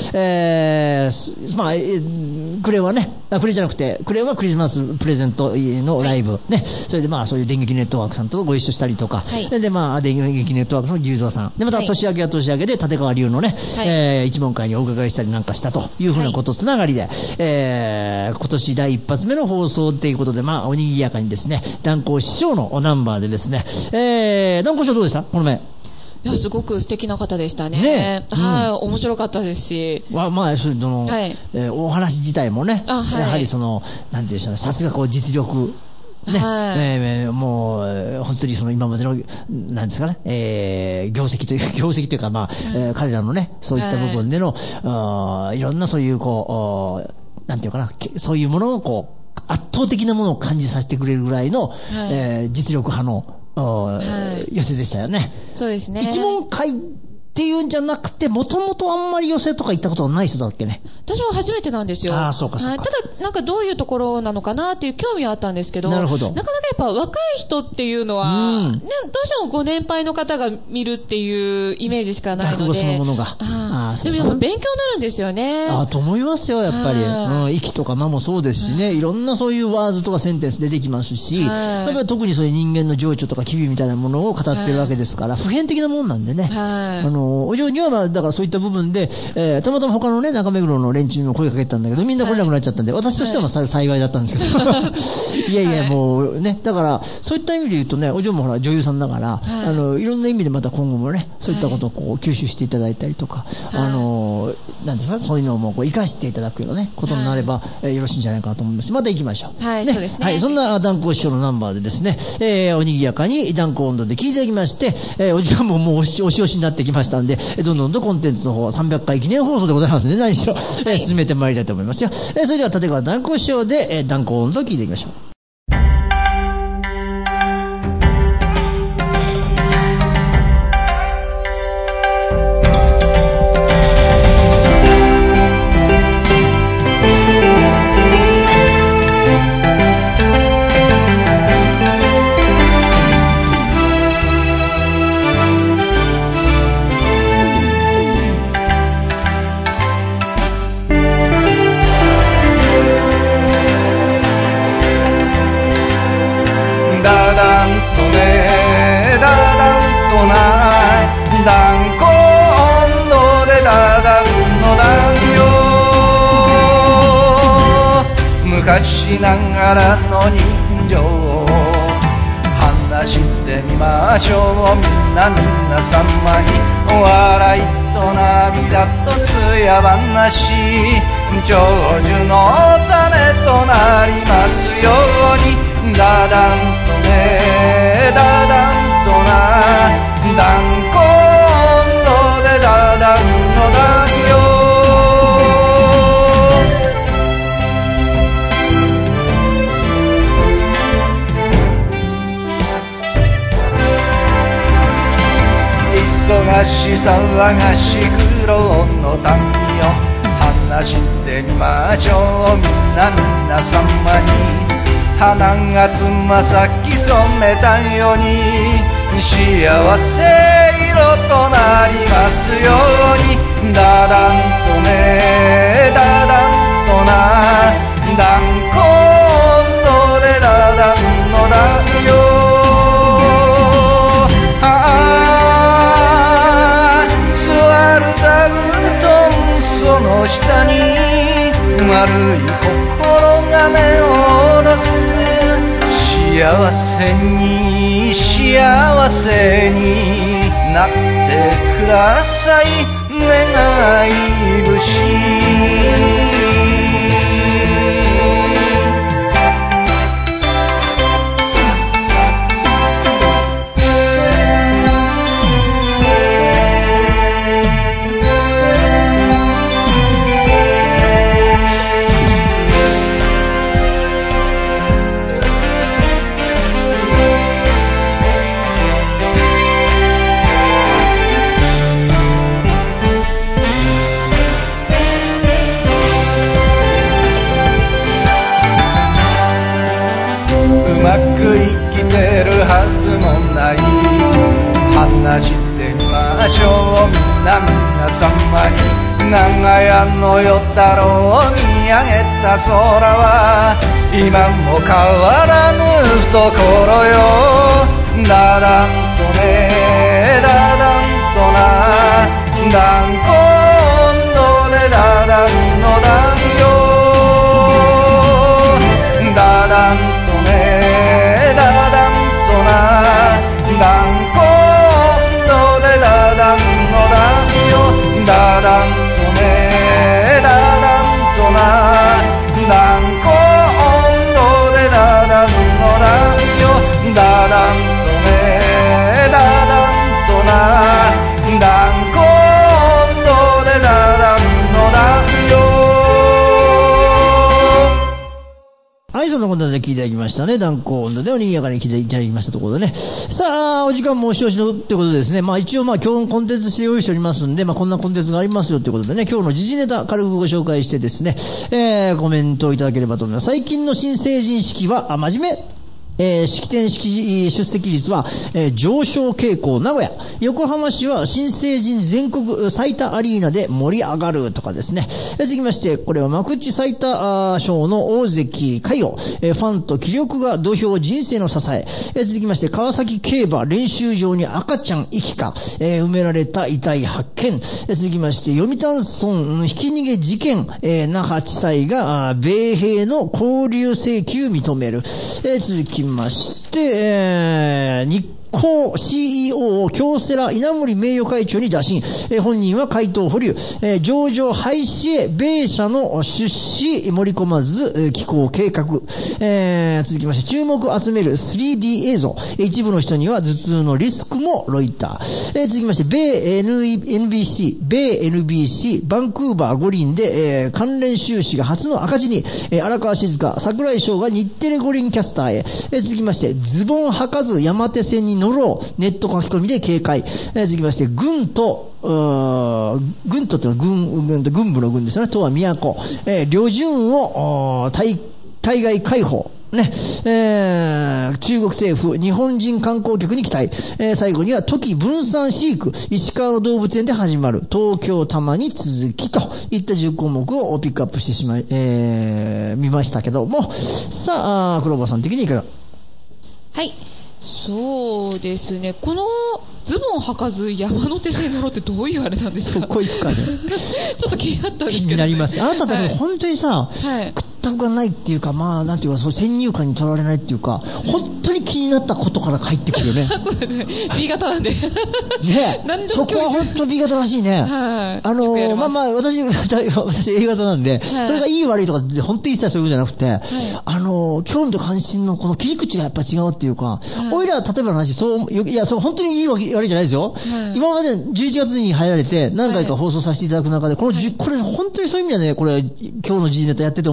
クレはね、クレじゃなくてクレはクリスマスプレゼントのライブね、それでそういう電撃ネットワークさんとご一緒したりとか、で電撃ネットワークの牛蔵さんでまた年明けは年明けで立川流のね、一門会にお伺いしたりなんかしたというふうなことつながりで、今年第一発目の放送ということで、おにぎやかにですね、談光師匠のナンバーでですね、談光師匠どうでしたこの前。 いやすごく素敵な方でしたね。面白かったですし、 お話自体もね、やはりなんていうんでしょうね、さすが実力ね、もう本当に今までのなんですかね、業績というか彼らのねそういった部分でのいろんなそういうなんていうかな、そういうものを圧倒的なものを感じさせてくれるぐらいの、実力派の寄せでしたよね。 そうですね。 一問会っていうんじゃなくて、もともとあんまり寄せとか行ったことない人だっけね。 私も初めてなんですよ。 そうか。 ただなんかどういうところなのかなっていう興味はあったんですけど、なかなかやっぱ若い人っていうのは、どうしてもご年配の方が見るっていうイメージしかないので、 そのものがでもやっぱ勉強になるんですよね。 と思いますよ、やっぱり。息とか間もそうですしね、いろんなそういうワーズとかセンテンス出てきますし、やっぱり特にそういう人間の情緒とか機微みたいなものを語ってるわけですから、普遍的なもんなんでね。お嬢にはだからそういった部分で、たまたま他のね中目黒の連中にも声かけたんだけど、みんな来れなくなっちゃったんで、私としては幸いだったんですけどいやもうね、だからそういった意味で言うとね、お嬢もほら女優さんだから、いろんな意味でまた今後もねそういったことを吸収していただいたりとか、なんですか、そういうのも生かしていただくようなねことになれば、よろしいんじゃないかなと思います。また行きましょう。 そうですね。 そんな談光師匠のナンバーでですね、おにぎやかに談光温度で聞いていただきまして、お時間ももう押し押しになってきましたんで、どんどんとコンテンツの方は300回記念放送でございますので、何しろ、進めてまいりたいと思いますよ。それでは立川談光師匠で、談光温度を聞いていきましょう。 昔ながらの人情を話してみましょう。みんな様にお笑いと涙と艶話、長寿の種となりますように。ダダンとね、ダダンとな、断固温度でダダンのダンよ。忙し騒がし苦労の民よ、話してみましょう。みんな様に花がつま先染めたように。 幸せ色となりますようにダダンとねダダンとな断固温度でダダンのだよ座る座布団その下に丸い心が根を下ろす幸せに幸せになってください願い節話してみましょう皆様に長屋の与太郎を見上げた空は今も変わらぬ懐よダダンとねダダンとな断固温度でダダンのだよダダンとねダダンとな断固ダダンのだよダダンとねダダンとな断固温度でダダンのだよダダンとねダダンとな断固温度でダダンのだよはい、そんなことで聞いていただきましたね。断固温度で賑やかに聞いていただきましたところでね。さあ、お時間も押し押しのってことでですね。一応今日コンテンツして用意しておりますんで、こんなコンテンツがありますよってことでね、今日の時事ネタ軽くご紹介してですね、コメントをいただければと思います。最近の新成人式は、真面目。式典式出席率は、上昇傾向。名古屋、横浜市は新成人全国最多アリーナで盛り上がるとかですね。続きまして、これは幕内最多賞の大関海洋、ファンと気力が土俵人生の支え。続きまして、川崎競馬練習場に赤ちゃん遺棄か、埋められた遺体発見。続きまして、読谷村ひき逃げ事件、那覇地裁が米兵の交流請求認める。続きまして、日光 CEO 京セラ稲森名誉会長に打診、本人は回答保留、上場廃止へ米社の出資盛り込まず機構計画、続きまして注目集める 3D 映像、一部の人には頭痛のリスクもロイター、続きまして米 NBC バンクーバー五輪で、関連収支が初の赤字に、荒川静香櫻井翔が日テレ五輪キャスターへ、続きましてズボン履かず山手線に乗ろうネット書き込みで警戒、続きまして軍とっていうのは軍部の軍ですよね。とは都、旅順を対外開放ね、中国政府日本人観光客に期待、最後にはトキ分散飼育石川の動物園で始まる東京多摩に続きといった10項目をピックアップしてみましたけども、さあ黒羽さん的にいかが。 はい、そうですね、このズボン履かず山手線乗ろうってどういうあれなんですか。 そこ行くかねちょっと気になったんですけど、ね、 気になります。あなただけど本当にさ、屈託がないっていうか、なんていうか、そう先入観にとらわれないっていうか、本当に気になったことから入ってくるよねそうですね、B 型なんでね、 そこは本当 B 型らしいね。私 A 型なんで、それがいい悪いとかって本当に一切そういうことじゃなくて、興味と関心のこの切り口がやっぱ違うっていうか、おいら例えばの話、そう本当にいい悪いじゃないですよ。今まで11月に入られて何回か放送させていただく中で、これ本当にそういう意味ではね、これ今日の時事ネタやってて面白いなと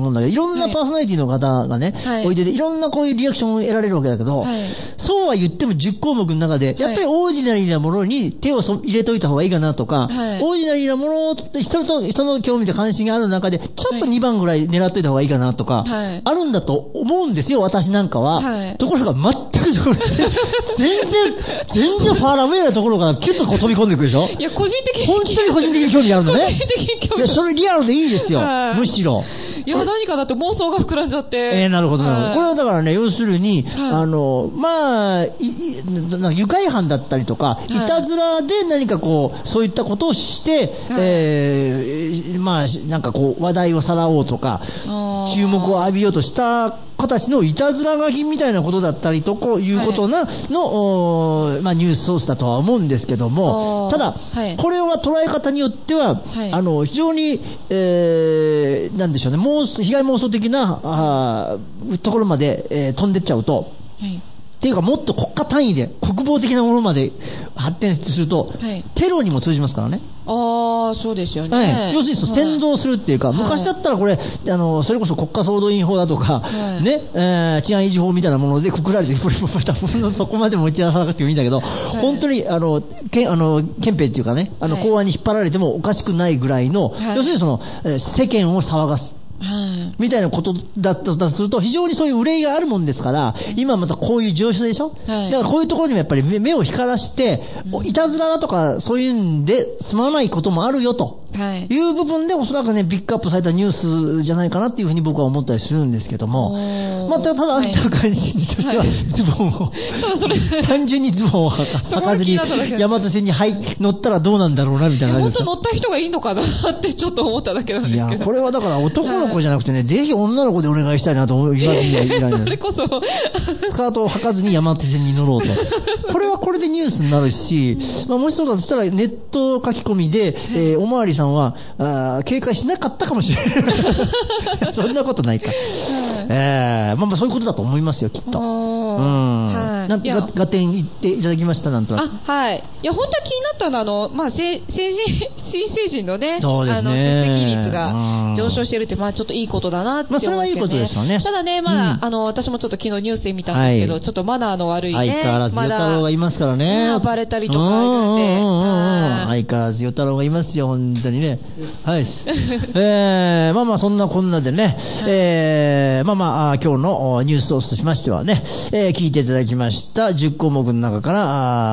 思うんだけど、いろんなパーソナリティの方がね、おいでて、いろんなこういうリアクションを得られるわけだけど、そうは言っても10項目の中で、やっぱりオージナリーなものに手を入れといた方がいいかなとか、オージナリーなものって人の興味と関心がある中で、ちょっと2番ぐらい狙っといた方がいいかなとか、あるんだと思うんですよ、私なんかは。ところが全くそれ全然ファーラウェイなところがキュッとこう飛び込んでくるでしょ。 いや、個人的に。 本当に個人的に興味あるのね。 個人的に興味ある。 いや、それリアルでいいですよ。むしろ。 いや、何かだって妄想が膨らんじゃって。 なるほど、なるほど。これはだからね、要するに、まあ、愉快犯だったりとか、いたずらで何かこう、そういったことをして、まあ、なんかこう、話題をさらおうとか、注目を浴びようとした子たちのいたずら書きみたいなことだったりとこういうことの、まあ、ニュースソースだとは思うんですけども、ただ、これは捉え方によっては、非常に、なんでしょうね、被害妄想的なところまで、飛んでっちゃうと、っていうかもっと国家単位で国防的なものまで発展すると、テロにも通じますからね。 そうですよね。 要するに先導するっていうか、昔だったらこれそれこそ国家総動員法だとか、ね、治安維持法みたいなものでくくられて、これもまたそこまで持ち出さなくてもいいんだけど、本当に憲兵っていうかね、公安に引っ張られてもおかしくないぐらいの、要するにその世間を騒がす。みたいなことだったとすると、非常にそういう憂いがあるもんですから、今またこういう上昇でしょ、だからこういうところにもやっぱり目を光らして、いたずらだとかそういうんで済まないこともあるよという部分で、おそらくね、ピックアップされたニュースじゃないかなっていうふうに僕は思ったりするんですけども、まあ、ただあんたの関心としては、ズボンを、単純にズボンを履かずに山手線に乗ったらどうなんだろうなみたいな。 本当乗った人がいいのかなってちょっと思っただけなんですけど。 いや、これはだから男の子じゃなくてね、ぜひ女の子でお願いしたいなと思いますね。 それこそスカートを履かずに山手線に乗ろうと。これはこれでニュースになるし、まあ、もしそうだとしたらネット書き込みで、おまわりさんは警戒しなかったかもしれない。そんなことないか。まあそういうことだと思いますよ、きっと。合点言っていただきました、なんとなく。 はい。いや、本当は気になったのは、まあ、新成人のね、 そうですね、 出席率が上昇してるって、まあ、ちょっといいことだなって思うんですけどね。まあ、それはいいことですよね。ただね、まだ、私もちょっと昨日ニュースで見たんですけど、ちょっとマナーの悪いね。 相変わらず与太郎がいますからね。 暴れたりとかいるんで。 相変わらず与太郎がいますよ、本当にね。はい。まあまあ、そんなこんなでね、まあまあ、今日のニュースソースとしましてはね、聞いていただきました10項目の中から、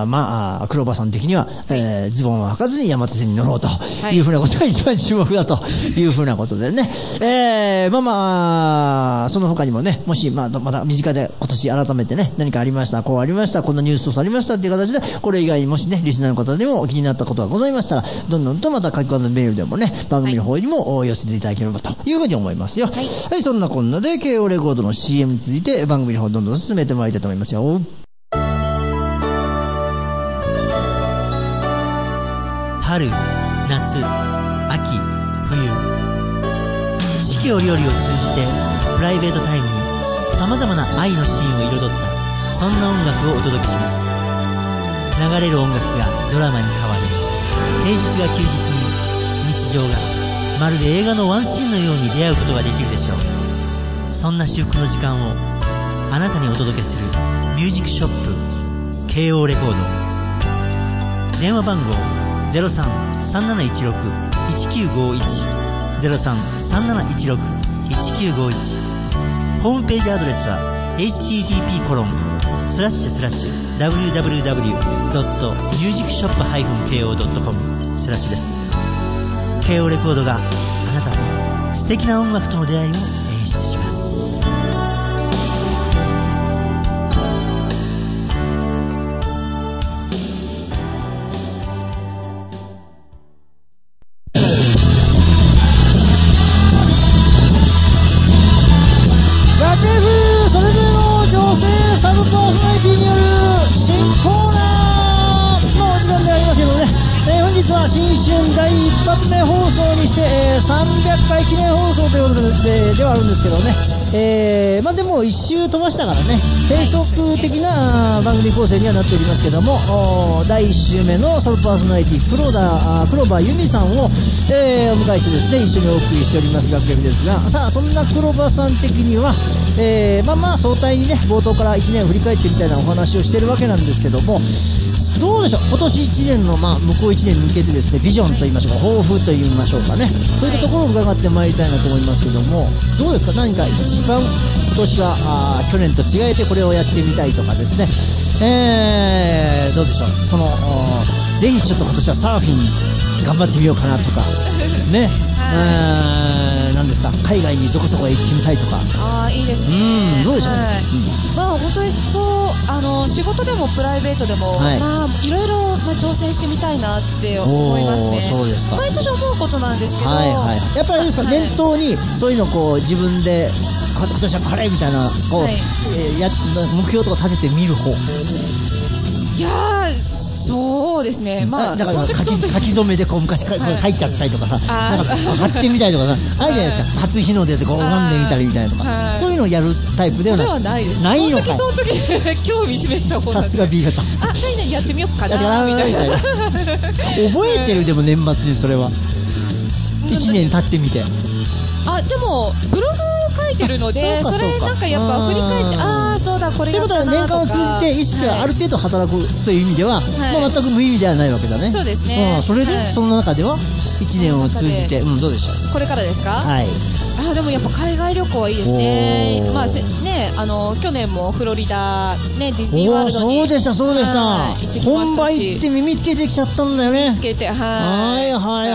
まあ、黒羽さん的には、ズボンを履かずに山手線に乗ろうというふうなことが一番注目だというふうなことでね、まあまあ、その他にもね、もし、また身近で今年改めてね、何かありました、こうありました、こんなニュースソースありましたっていう形で、これ以外にもしね、リスナーの方でも気になったことがございましたら、どんどんとまた書き込んだメールでもね、番組の方にも寄せていただければというふうに思いますよ。はい、そんなこんなで、KO レコードの CM について番組の方どんどん進めてまいりたいと思いますよ。 春、夏、秋、冬、四季折々を通じてプライベートタイムに様々な愛のシーンを彩ったそんな音楽をお届けします。流れる音楽がドラマに変わり、平日が休日に日常がまるで映画のワンシーンのように出会うことができるでしょう。そんな至福の時間をあなたにお届けするミュージックショップ KO レコード。電話番号 03-3716-1951 03-3716-1951。ホームページアドレスは http://www.musicshop-ko.com/ です。 KO レコードがあなたと素敵な音楽との出会いを演出します。 新春第一発目放送にして、300回記念放送ということではあるんまあでも一周飛ばしたからね、変則的な番組構成にはなっておりますけども、第1週目のソロパーソナリティ黒羽由美さんを、お迎えしてですね、一緒にお送りしております学歴ですが、さあそんな黒羽さん的には、まあ相対にね、冒頭から1年を振り返ってみたいなお話をしているわけなんですけども、どうでしょう、今年1年の、向こう1年に向けてですね、ビジョンと言いましょうか、抱負と言いましょうかね、そういったところを伺ってまいりたいなと思いますけども、どうですか、何か一番今年は去年と違えてこれをやってみたいとかですね、どうでしょう、ぜひちょっと今年はサーフィン頑張ってみようかなとかね、何ですか、海外にどこそこへ行ってみたいとか。 いいですね。 どうでしょう、 まあ本当に仕事でもプライベートでも、いろいろ挑戦してみたいなって思いますね。 そうですか。 毎年思うことなんですけど、 やっぱりあれですか、念頭にそういうのをこう自分で今年はこれみたいなこう、目標とか立ててみる方。 いやー、そうですね、まあ、 だから書き初めでこう昔書いちゃったりとかさ、なんか貼ってみたりとかさ、あるじゃないですか、初日の出でこう拝んでみたりみたいなとか、そういうのをやるタイプではない。 それはないです。 ないのかい。 その時興味示した方なんで。 さすが B 型。 何やってみようかなみたいな。 覚えてる、でも年末にそれは1年経ってみて。 でもブログ書いてるので、それなんかやっぱ振り返って、そうだこれやったなとか。ということは年間を通じて意識がある程度働くという意味では、全く無意味ではないわけだね。そうですね。それでその中では1年を通じて、どうでしょう。 これからですか。 はい。 でもやっぱ海外旅行はいいですね。まあね、去年もフロリダね、ディズニーワールドに。 そうでしたそうでした。本場行って耳つけてきちゃったんだよね。 つけて、 はい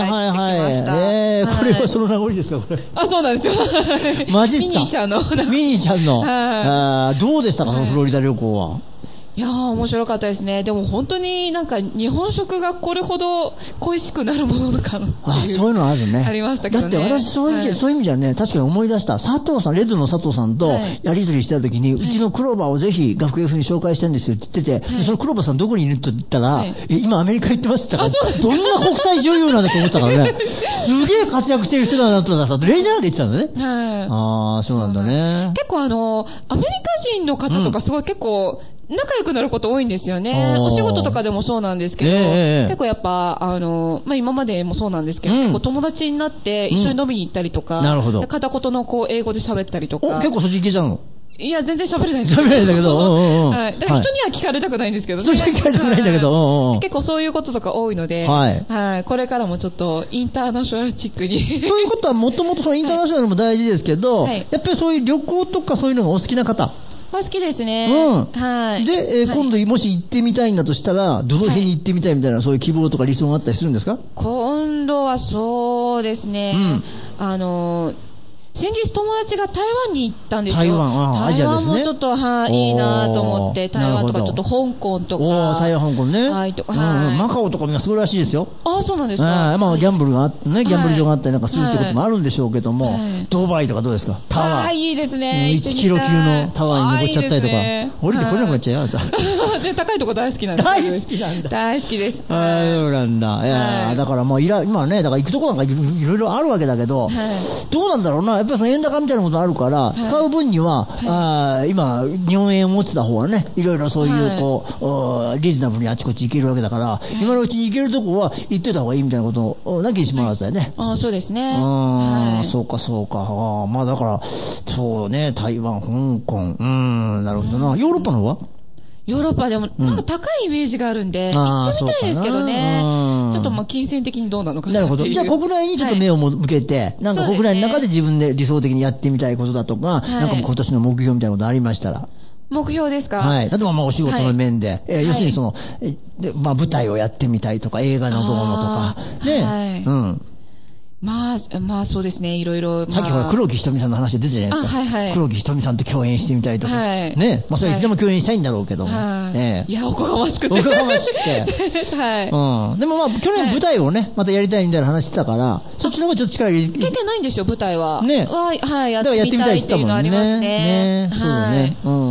これはその名残ですか、これ。 そうなんですよ。 マジっすか。 ミニーちゃんの。どうでしたか、そのフロリダ旅行は。 いやー、面白かったですね。でも本当になんか日本食がこれほど恋しくなるものかなっていう。 そういうのあるね。 ありましたけどね。 だって私そういう意味じゃね、確かに思い出した。佐藤さん、レッドの佐藤さんとやり取りしてた時に、うちのクローバーをぜひ学園風に紹介したいんですよって言ってて、そのクローバーさんどこにいると言ったら、今アメリカ行ってますって言ったから、どんな国際女優なんだと思ったからね。すげえ活躍してる人だなとかさ、レジャーで言ってたんだね。そうなんだね。 結構アメリカ人の方とかすごい結構、仲良くなること多いんですよね。お仕事とかでもそうなんですけど、結構やっぱ今までもそうなんですけど、結構友達になって一緒に飲みに行ったりとか、片言のこう英語で喋ったりとか。 結構そっち行けちゃうの？ いや、全然喋れないんですけど。喋れないんだけど、 だから人には聞かれたくないんですけどね。 人には聞かれたくないんだけど、 結構そういうこととか多いので、これからもちょっとインターナショナルチックに。 ということは、もともとそのインターナショナルも大事ですけど、やっぱりそういう旅行とかそういうのがお好きな方。 好きですね。 で、今度もし行ってみたいんだとしたら、どの辺に行ってみたいみたいな、そういう希望とか理想があったりするんですか？ 今度はそうですね。先日友達が台湾に行ったんですよ。 台湾、アジアですね。 台湾もちょっと、いいなと思って、台湾とかちょっと香港とか。 台湾、香港ね。マカオとかもすごいらしいですよ。 そうなんですか。 ギャンブルがあってね、ギャンブル場があったりなんかするってこともあるんでしょうけども、ドバイとかどうですか？タワー。 いいですね。 1キロ級のタワーに登っちゃったりとか。降りてこれなくなっちゃうよ、あなた。 高いとこ大好きなんです。 大好きなんだ。 大好きです。 そうなんだ。だからもう今ね、だから行くとこなんかいろいろあるわけだけど、どうなんだろうな。やっぱりその円高みたいなことあるから、使う分には、今、日本円を持ってた方はね、いろいろそういう、リーズナブルにあちこち行けるわけだから、今のうちに行けるとこは行ってた方がいいみたいなことを、なきにしもあらずだよね。 そうですね。 そうか。だから、そうね、台湾、香港、なるほどな。ヨーロッパの方は？ ヨーロッパでもなんか高いイメージがあるんで、行ってみたいですけどね。ちょっと金銭的にどうなのかなっていう。なるほど。 じゃあ国内にちょっと目を向けて、なんか国内の中で自分で理想的にやってみたいことだとか、なんか今年の目標みたいなことありましたら。 目標ですか？ 例えばお仕事の面で、要するに舞台をやってみたいとか、映画のどうのとか、ね。 まあそうですね、いろいろ。 さっきほら黒木ひとみさんの話で出てたじゃないですか。黒木ひとみさんと共演してみたいとか。ね。それはいつでも共演したいんだろうけども。 いや、おこがましくて。 おこがましくて。でも去年舞台をね、またやりたいみたいな話してたから、そっちの方がちょっと力入れて。 経験ないんですよ、舞台は。 ね。 やってみたいっていうのありますね。 そうね。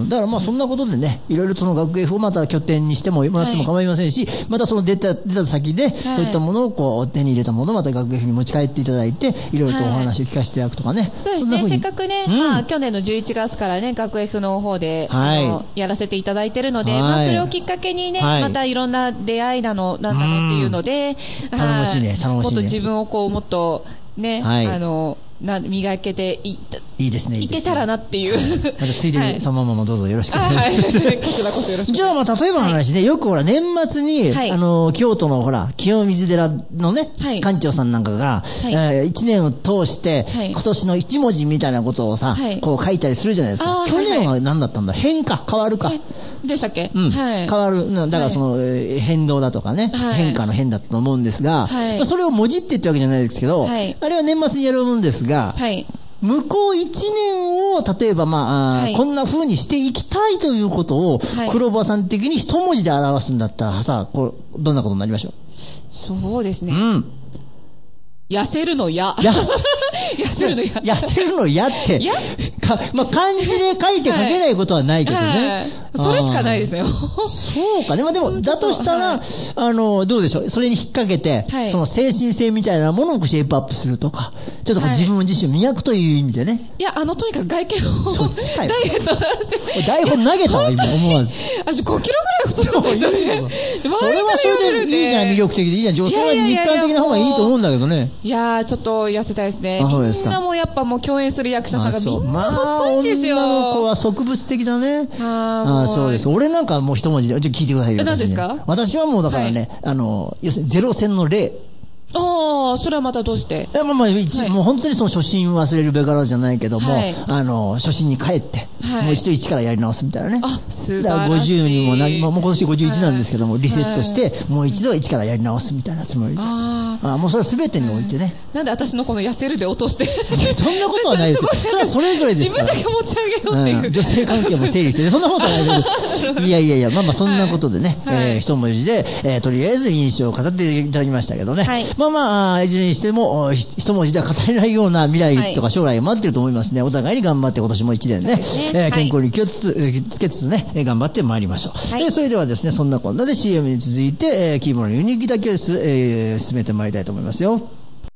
だからまあそんなことでね、いろいろその学 F をまた拠点にしてもらっても構いませんし、またその出た先で、そういったものをこう手に入れたものをまた学 F に持ち帰っていただいて、いろいろとお話を聞かせていただくとかね。 そうですね、せっかくね、まあ去年の11月からね、学 F の方で、やらせていただいてるので、まあそれをきっかけにね、またいろんな出会いなの、なんだのっていうので、 頼もしいね、頼もしいね。 もっと自分をこう、もっとね、磨けていですね、 いけたらなっていう。 またついでにそのままもどうぞよろしくお願いします。じゃあまあ例えばの話ね、よくほら年末に京都のほら清水寺のね館長さんなんかが1年を通して今年の1文字みたいなことをさこう書いたりするじゃないですか。去年は何だったんだ、変わるかでしたっけ？ 変わる、だからその変動だとかね、変化の変だったと思うんですが、それを文字ってってわけじゃないですけど、あれは年末にやるもんですが、向こう1年を例えばこんな風にしていきたいということを黒羽さん的に一文字で表すんだったらさ、どんなことになりましょう？ そうですね。痩せるのや。 痩せるのやって、まあ漢字で書いて書けないことはないけどね。 それしかないですよ。 そうかね。でも、だとしたら、どうでしょう。それに引っ掛けて、その精神性みたいなものをシェイプアップするとか、ちょっと自分自身磨くという意味でね。 いや、とにかく外見を、ダイエット台本投げたわ、今、思わず。 私5キロぐらい太ってますよね。 それはそれでいいじゃん、魅力的でいいじゃん。女性は日韓的な方がいいと思うんだけどね。 いやー、ちょっと痩せたいですね。みんなもやっぱもう共演する役者さんがみんな細いんですよ。 女の子は植物的だね。そうです。俺なんかもう一文字で、ちょっと聞いてくださいよ。 何ですか？ 私はもうだからね、要するにゼロ戦の0。 それはまたどうして？ もう本当にその初心忘れるべからじゃないけども、初心に帰って、もう一度一からやり直すみたいなね。 素晴らしい。 50にももう今年51なんですけども、リセットして、もう一度一からやり直すみたいなつもりで。もうそれは全てにおいてね。 なんで私のこの痩せるで落として。 そんなことはないですよ。それはそれぞれですから。 自分だけ持ち上げようっていう。 女性関係も整理して、そんなことはないけど。いや、まあそんなことでね、一文字で、とりあえず印象を語っていただきましたけどね。いずれにしても一文字では語れないような未来とか将来が待ってると思いますね。お互いに頑張って今年も1年ね、健康に気をつけつつね、頑張ってまいりましょう。それではですね、そんなこんなで CM に続いて、キーボードのユニークだけ進めてまいりたいと思いますよ。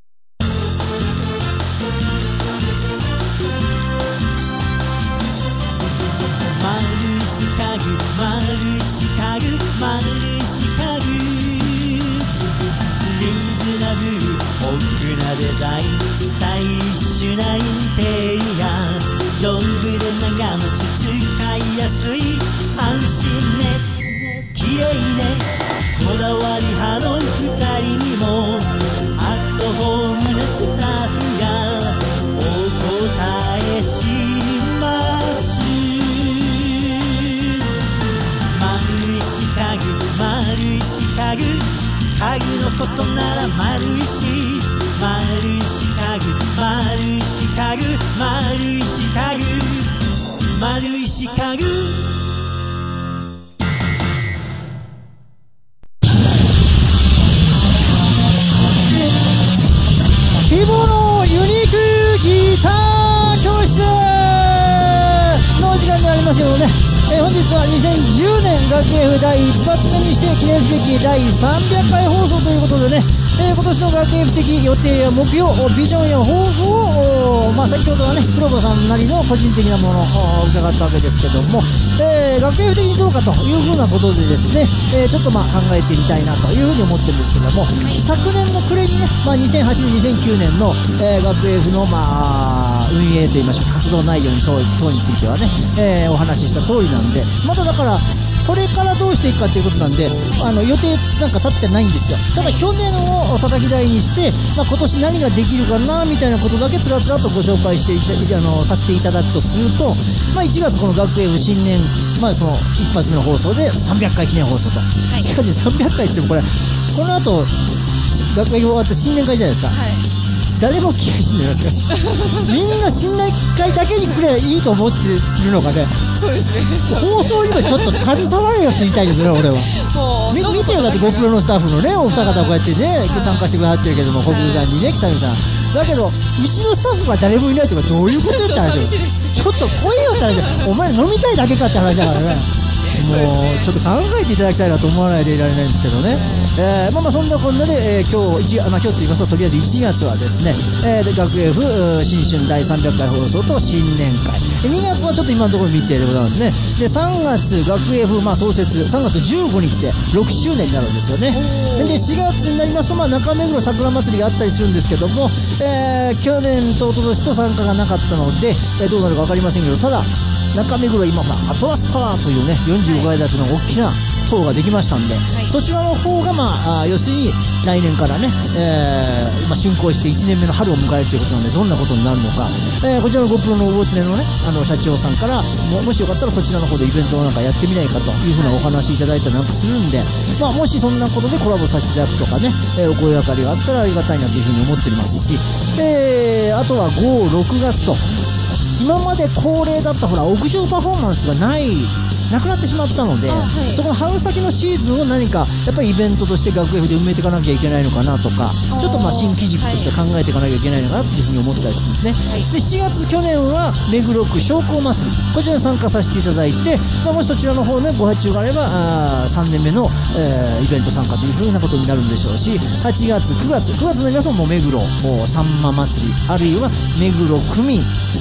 デザインスタイリッシュなインテリア、丈夫で長持ち使いやすい安心ね、綺麗ね、こだわり派の2人にもアットホームなスタッフがお答えします。丸い四角丸い四角、家具のことなら丸いし、丸い四角丸い四角丸い四角丸い四角。 希望のユニークギター教室のお時間でありますけどね、本日は2010年学 F 第一発目にして記念すべき第300回放送ということでね、今年の学 F 的予定や目標、ビジョンや抱負を、先ほどはね、黒羽さんなりの個人的なものを伺ったわけですけども、学 F 的にどうかというふうなことでですね、ちょっと考えてみたいなというふうに思ってるんですけども、昨年の暮れにね、2008年、2009年の、学 F の運営といいましょうか、活動内容等についてはね、お話しした通りなんで、まだだからこれからどうしていくかということなんで、予定なんか立ってないんですよ。ただ去年を叩き台にして、今年何ができるかなみたいなことだけつらつらとご紹介してさせていただくとすると、1月この学 F 新年、その一発目の放送で300回記念放送と、しかし300回って言ってもこの後学 F 終わって新年会じゃないですか。誰も気がしないよ、しかしみんな新年会だけにくれいいと思ってるのかね。 そうですね。 放送にもちょっと携われよって言いたいですね、俺は。見てよ、だってGoProのスタッフのね、お二方こうやってね、参加してくださってるけども、国分さんにね、北見さん、 だけどうちのスタッフが誰もいないとかどういうことって話よ。ちょっと来いよって話。お前飲みたいだけかって話だからね。もうちょっと考えていただきたいなと思わないでいられないんですけどね。そんなこんなで、今日と言いますと、とりあえず1月はですね、学 F 新春第300回放送と新年会。2月はちょっと今のところ未定でございますね。で、3月学 F、創設3月15日で6周年になるんですよね。で、4月になりますと、中目黒桜祭りがあったりするんですけども、去年と一昨年と参加がなかったので、どうなるか分かりませんけど、ただ中目黒今アトラスタワーというね45階建ての大きな塔ができましたんで、そちらの方が要するに来年からね、竣工して1年目の春を迎えるということなので、どんなことになるのか、こちらの GoPro の大常のね社長さんからもしよかったらそちらの方でイベントをなんかやってみないかというふうなお話いただいたりなんかするんで、もしそんなことでコラボさせていただくとかね、お声掛かりがあったらありがたいなというふうに思っておりますし、あとは5、6月と今まで恒例だった屋上パフォーマンスがなくなってしまったので、そこの春先のシーズンを何かやっぱりイベントとして学 F で埋めていかなきゃいけないのかなとか、ちょっと新機軸として考えていかなきゃいけないのかなというふうに思ったりするんですね。で、7月去年は目黒区商工祭り、こちらに参加させていただいて、もしそちらの方ねご発注があれば3年目の、イベント参加というふうなことになるんでしょうし、8月9月になりますともう目黒さんま祭り、あるいは目黒区民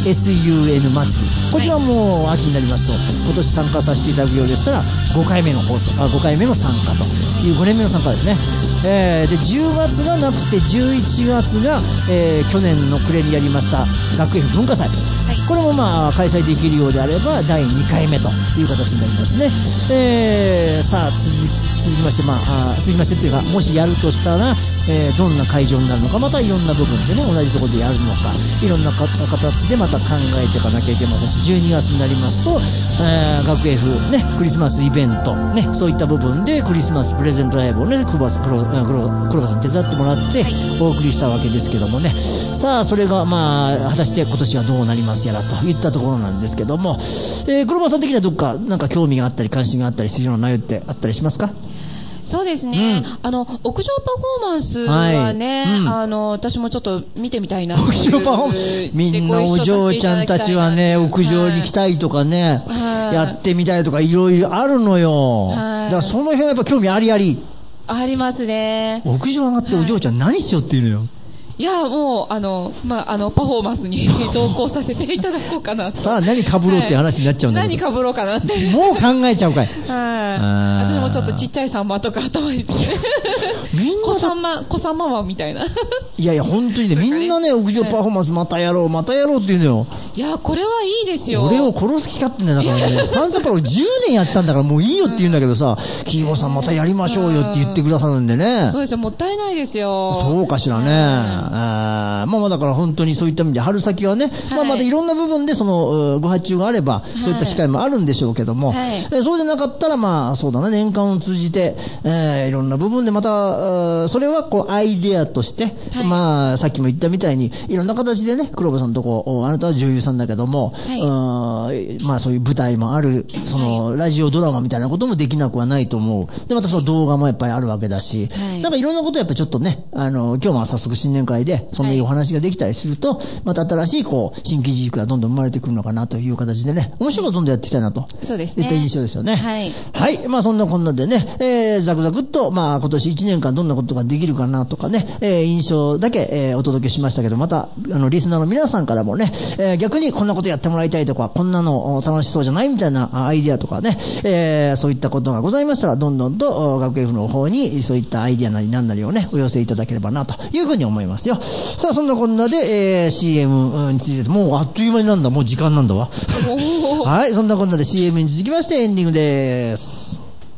SUN 祭り、こちらも秋になりますと今年参加させていただくようでしたら5回目の参加という5年目の参加ですね。で10月がなくて11月が、去年の暮れにやりました学 F 文化祭、これも開催できるようであれば第2回目という形になりますね。さあ続きましてというか、もしやるとしたら、どんな会場になるのか、またいろんな部分でね同じところでやるのか、いろんな形でまた考えていかなきゃいけませんし、12月になりますと、学 F ねクリスマスイベントね、そういった部分でクリスマスプレゼントライブをね黒羽さん手伝ってもらってお送りしたわけですけどもね。さあそれが果たして今年はどうなりますやらといったところなんですけども、黒羽さん的にはどっかなんか興味があったり関心があったりするような内容ってあったりしますか？ そうですね、屋上パフォーマンスはね、私もちょっと見てみたいな。屋上パフォーマンス、 みんなお嬢ちゃんたちはね屋上に来たいとかね、やってみたいとかいろいろあるのよ。だからその辺はやっぱ興味ありますね。 屋上上がってお嬢ちゃん何しようっていうのよ。 いやもうパフォーマンスに同行させていただこうかなと。 さあ何かぶろうって話になっちゃうんだけど、 何かぶろうかなってもう考えちゃうかい。 私もちょっとちっちゃいサンマとか頭にみんな小サンママみたいな。 いや本当にね、みんなね屋上パフォーマンスまたやろうって言うのよ。 いやこれはいいですよ。 俺を殺す気かってんだからね。サンサパラを10年やったんだからもういいよって言うんだけどさ、キーボーさんまたやりましょうよって言ってくださるんでね。 そうですよ、もったいないですよ。 そうかしらね。だから本当にそういった意味で春先はね、まだいろんな部分でそのご発注があればそういった機会もあるんでしょうけども、そうでなかったらそうだね、年間を通じて、いろんな部分でまたそれはこうアイデアとして、さっきも言ったみたいにいろんな形でね、黒羽さんのとこあなたは女優さんだけども、そういう舞台もある、そのラジオドラマみたいなこともできなくはないと思う。でまたその動画もやっぱりあるわけだし、なんかいろんなことやっぱりちょっとね、今日も早速新年会でそんなお話ができたりすると、また新しい新規軸がどんどん生まれてくるのかなという形でね、面白いことどんどんやっていきたいなと、 そうですね、 いった印象ですよね。そんなこんなでね、ザクザクっと今年1年間どんなことができるかなとかね、印象だけ、お届けしましたけど、またリスナーの皆さんからもね、逆にこんなことやってもらいたいとか、こんなの楽しそうじゃないみたいなアイデアとかね、そういったことがございましたらどんどんと学 F の方にそういったアイデアなり何なりをねお寄せいただければなというふうに思いますよ。さあそんなこんなで、CM についてもうあっという間になんだ、もう時間なんだわはい、そんなこんなで CM に続きましてエンディングです。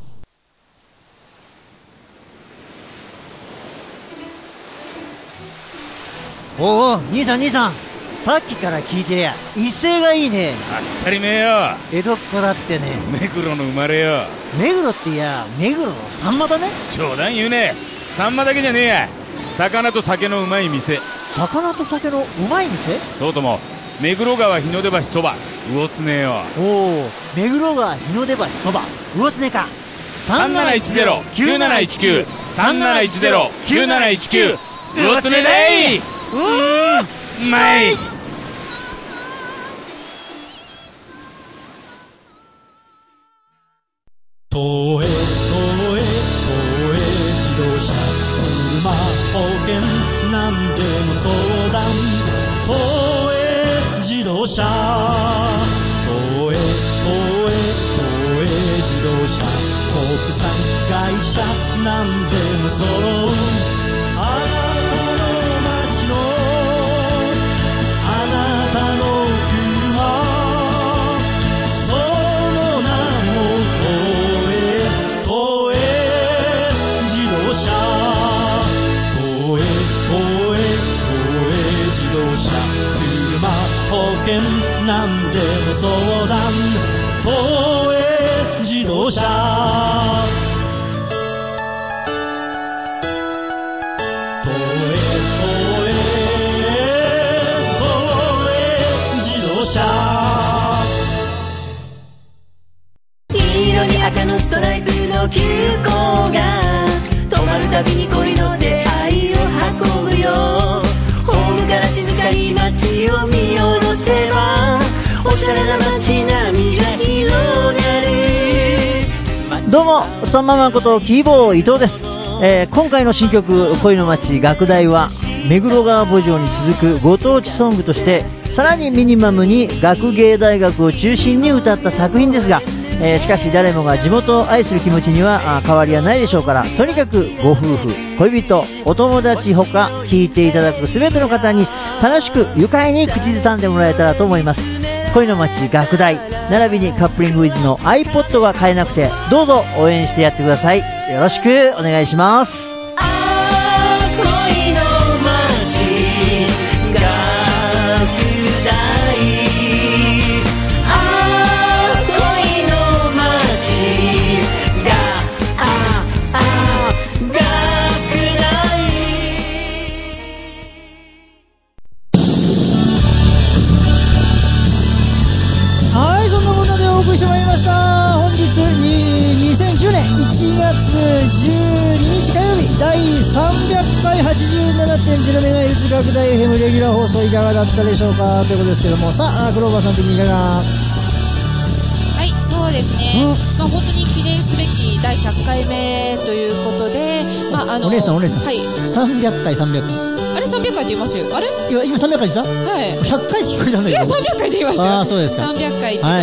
おお、兄さん、さっきから聞いてりゃ威勢がいいね。 当たり前よ。 江戸っ子だってね。 目黒の生まれよ。 目黒っていや目黒のサンマだね。 冗談言うね。サンマだけじゃねえや、魚と酒のうまい店。 魚と酒のうまい店？ そうとも目黒川日の出橋そば魚つねよ。 おお、目黒川日の出橋そば魚つねか。 3710-9719 3710-9719 魚つねだい。 うまい。 東映自動車車保険なんでも相談東映自動車東映自動車国産会社なんでも揃うあなたの街のあなたの車その名も東映自動車東映自動車車保険なんでも相談東映自動車東映自動車黄色に赤のストライプの急行が止まるたびに恋の出会いを運ぶよホームから静かに街を見下ろせばおしゃれな街並みが広がるどうもそのままことキーボー伊藤です、今回の新曲恋の街学大は目黒川墓場に続くご当地ソングとしてさらにミニマムに学芸大学を中心に歌った作品ですが、しかし誰もが地元を愛する気持ちには変わりはないでしょうからとにかくご夫婦恋人お友達ほか聴いていただく全ての方に楽しく愉快に口ずさんでもらえたらと思います。恋の街学大並びにカップリングウィズの iPod が買えなくてどうぞ応援してやってください。よろしくお願いします。 恋の街学大恋の街学大はい、そんなこんなでお送りしてまいりました。本日2010年1月12日火曜日第300回 87.0MHz 拡大 FM レギュラー放送いかがだったでしょうかということですけども、さあクローバーさん的にいかが？ はい、そうですね、本当に記念すべき第100回目ということで、 お姉さん、はい、300回あれ300回って言いましたよ。あれ今300回言った？はい。100回って聞こえたんだけど。いや、 300回って言いましたよ。 ああ、そうですか。 300回って言って、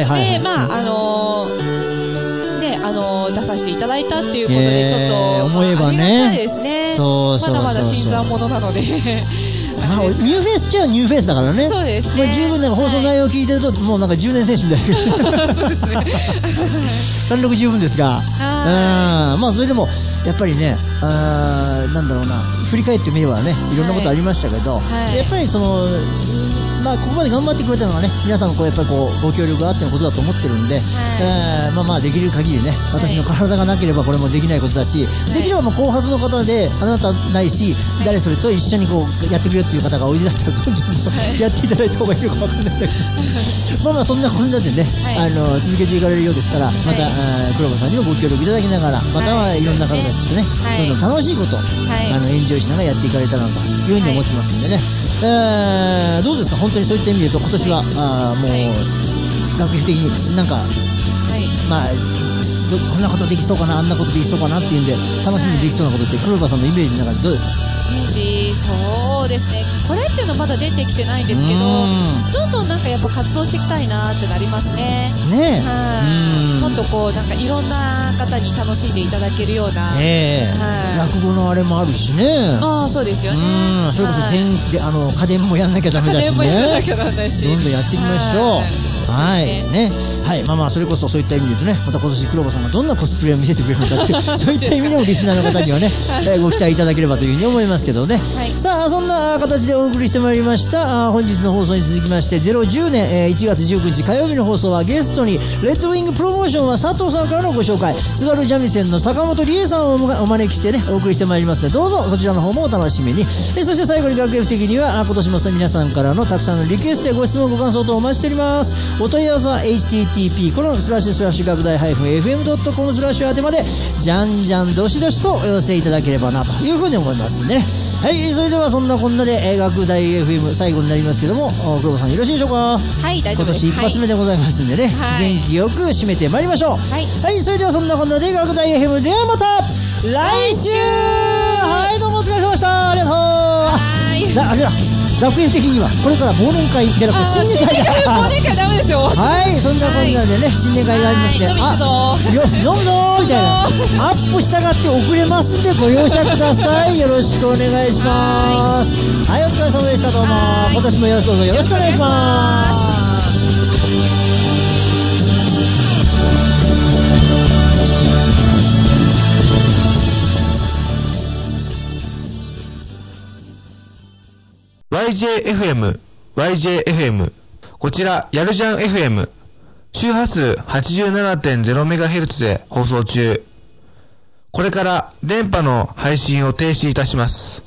出させていただいたっていうことで、ちょっと、 思えばね、 ありがたいですね。 そうまだまだ新参者なので。ニューフェイスっちゃニューフェイスだからね。 そうですね。 十分なんか放送内容を聞いてると、もうなんか10年選手みたいな。 そうですね。 貫禄十分ですが、それでもやっぱりね、なんだろうな、振り返ってみればね、いろんなことありましたけど、やっぱりそのここまで頑張ってくれたのはね、皆さんのやっぱりご協力があってのことだと思ってるんで、できる限りね、私の体がなければこれもできないことだし、できればもう後発の方であなたないし、誰それと一緒にやってくれるっていう方がおいでだったらどんどんやっていただいた方がいいのか分かんないんだけどそんなこんなでね、続けていかれるようですから、また黒羽さんにもご協力いただきながら、またはいろんな方たちとね、どんどん楽しいこと、エンジョイしながらやっていかれたらなというふうに思ってますんでね、どうですか、本当にそういった意味で言うと今年はもう学費的になんか、こんなことできそうかな、あんなことできそうかなっていうんで楽しみにできそうなことって黒羽さんのイメージの中でどうですか？ イメージ、そうですね、これっていうのはまだ出てきてないんですけど、どんどんなんかやっぱ活動していきたいなってなりますね。もっとなんかいろんな方に楽しんでいただけるような、 落語のあれもあるしね。 そうですよね。 それこそ家電もやんなきゃダメだしね。どんどんやっていきましょう。それこそそういった意味で言うとね、また今年黒羽さんがどんなコスプレを見せてくれるのかってそういった意味でもリスナーの方にはねご期待いただければというふうに思いますけどね。さあ、そんな形でお送りしてまいりました本日の放送に続きまして、010年1月19日火曜日の放送はゲストにレッドウィングプロモーションは佐藤さんからのご紹介、津軽三味線の坂本理恵さんをお招きしてねお送りしてまいりますので、どうぞそちらの方もお楽しみに。そして最後に学園的には今年も皆さんからのたくさんのリクエストやご質問ご感想とお待ちしております。お問い合わせは http:// 学大 -fm.com/ 宛てまでじゃんじゃんどしどしとお寄せいただければなというふうに思いますね。 はい、それではそんなこんなで学大 FM 最後になりますけども、黒子さんよろしいでしょうか。 はい、大丈夫です。 今年一発目でございますんでね、 はい、 元気よく締めてまいりましょう。 はい、 はい、それではそんなこんなで学大 FM ではまた来週。はい、どうもお疲れ様でした。ありがとう。はい。あれだ。学園的にはこれから忘年会じゃなくて新年会忘年会ダメですよ。 はい、そんなこんなでね、新年会がありまして、 飲み行くぞ飲むぞみたいな、アップしたがって遅れますんでご容赦ください。よろしくお願いします。はい、お疲れ様でした。どうも今年もよろしくお願いします。 YJFM。こちら、やるじゃん FM。周波数 87.0MHz で放送中。これから電波の配信を停止いたします。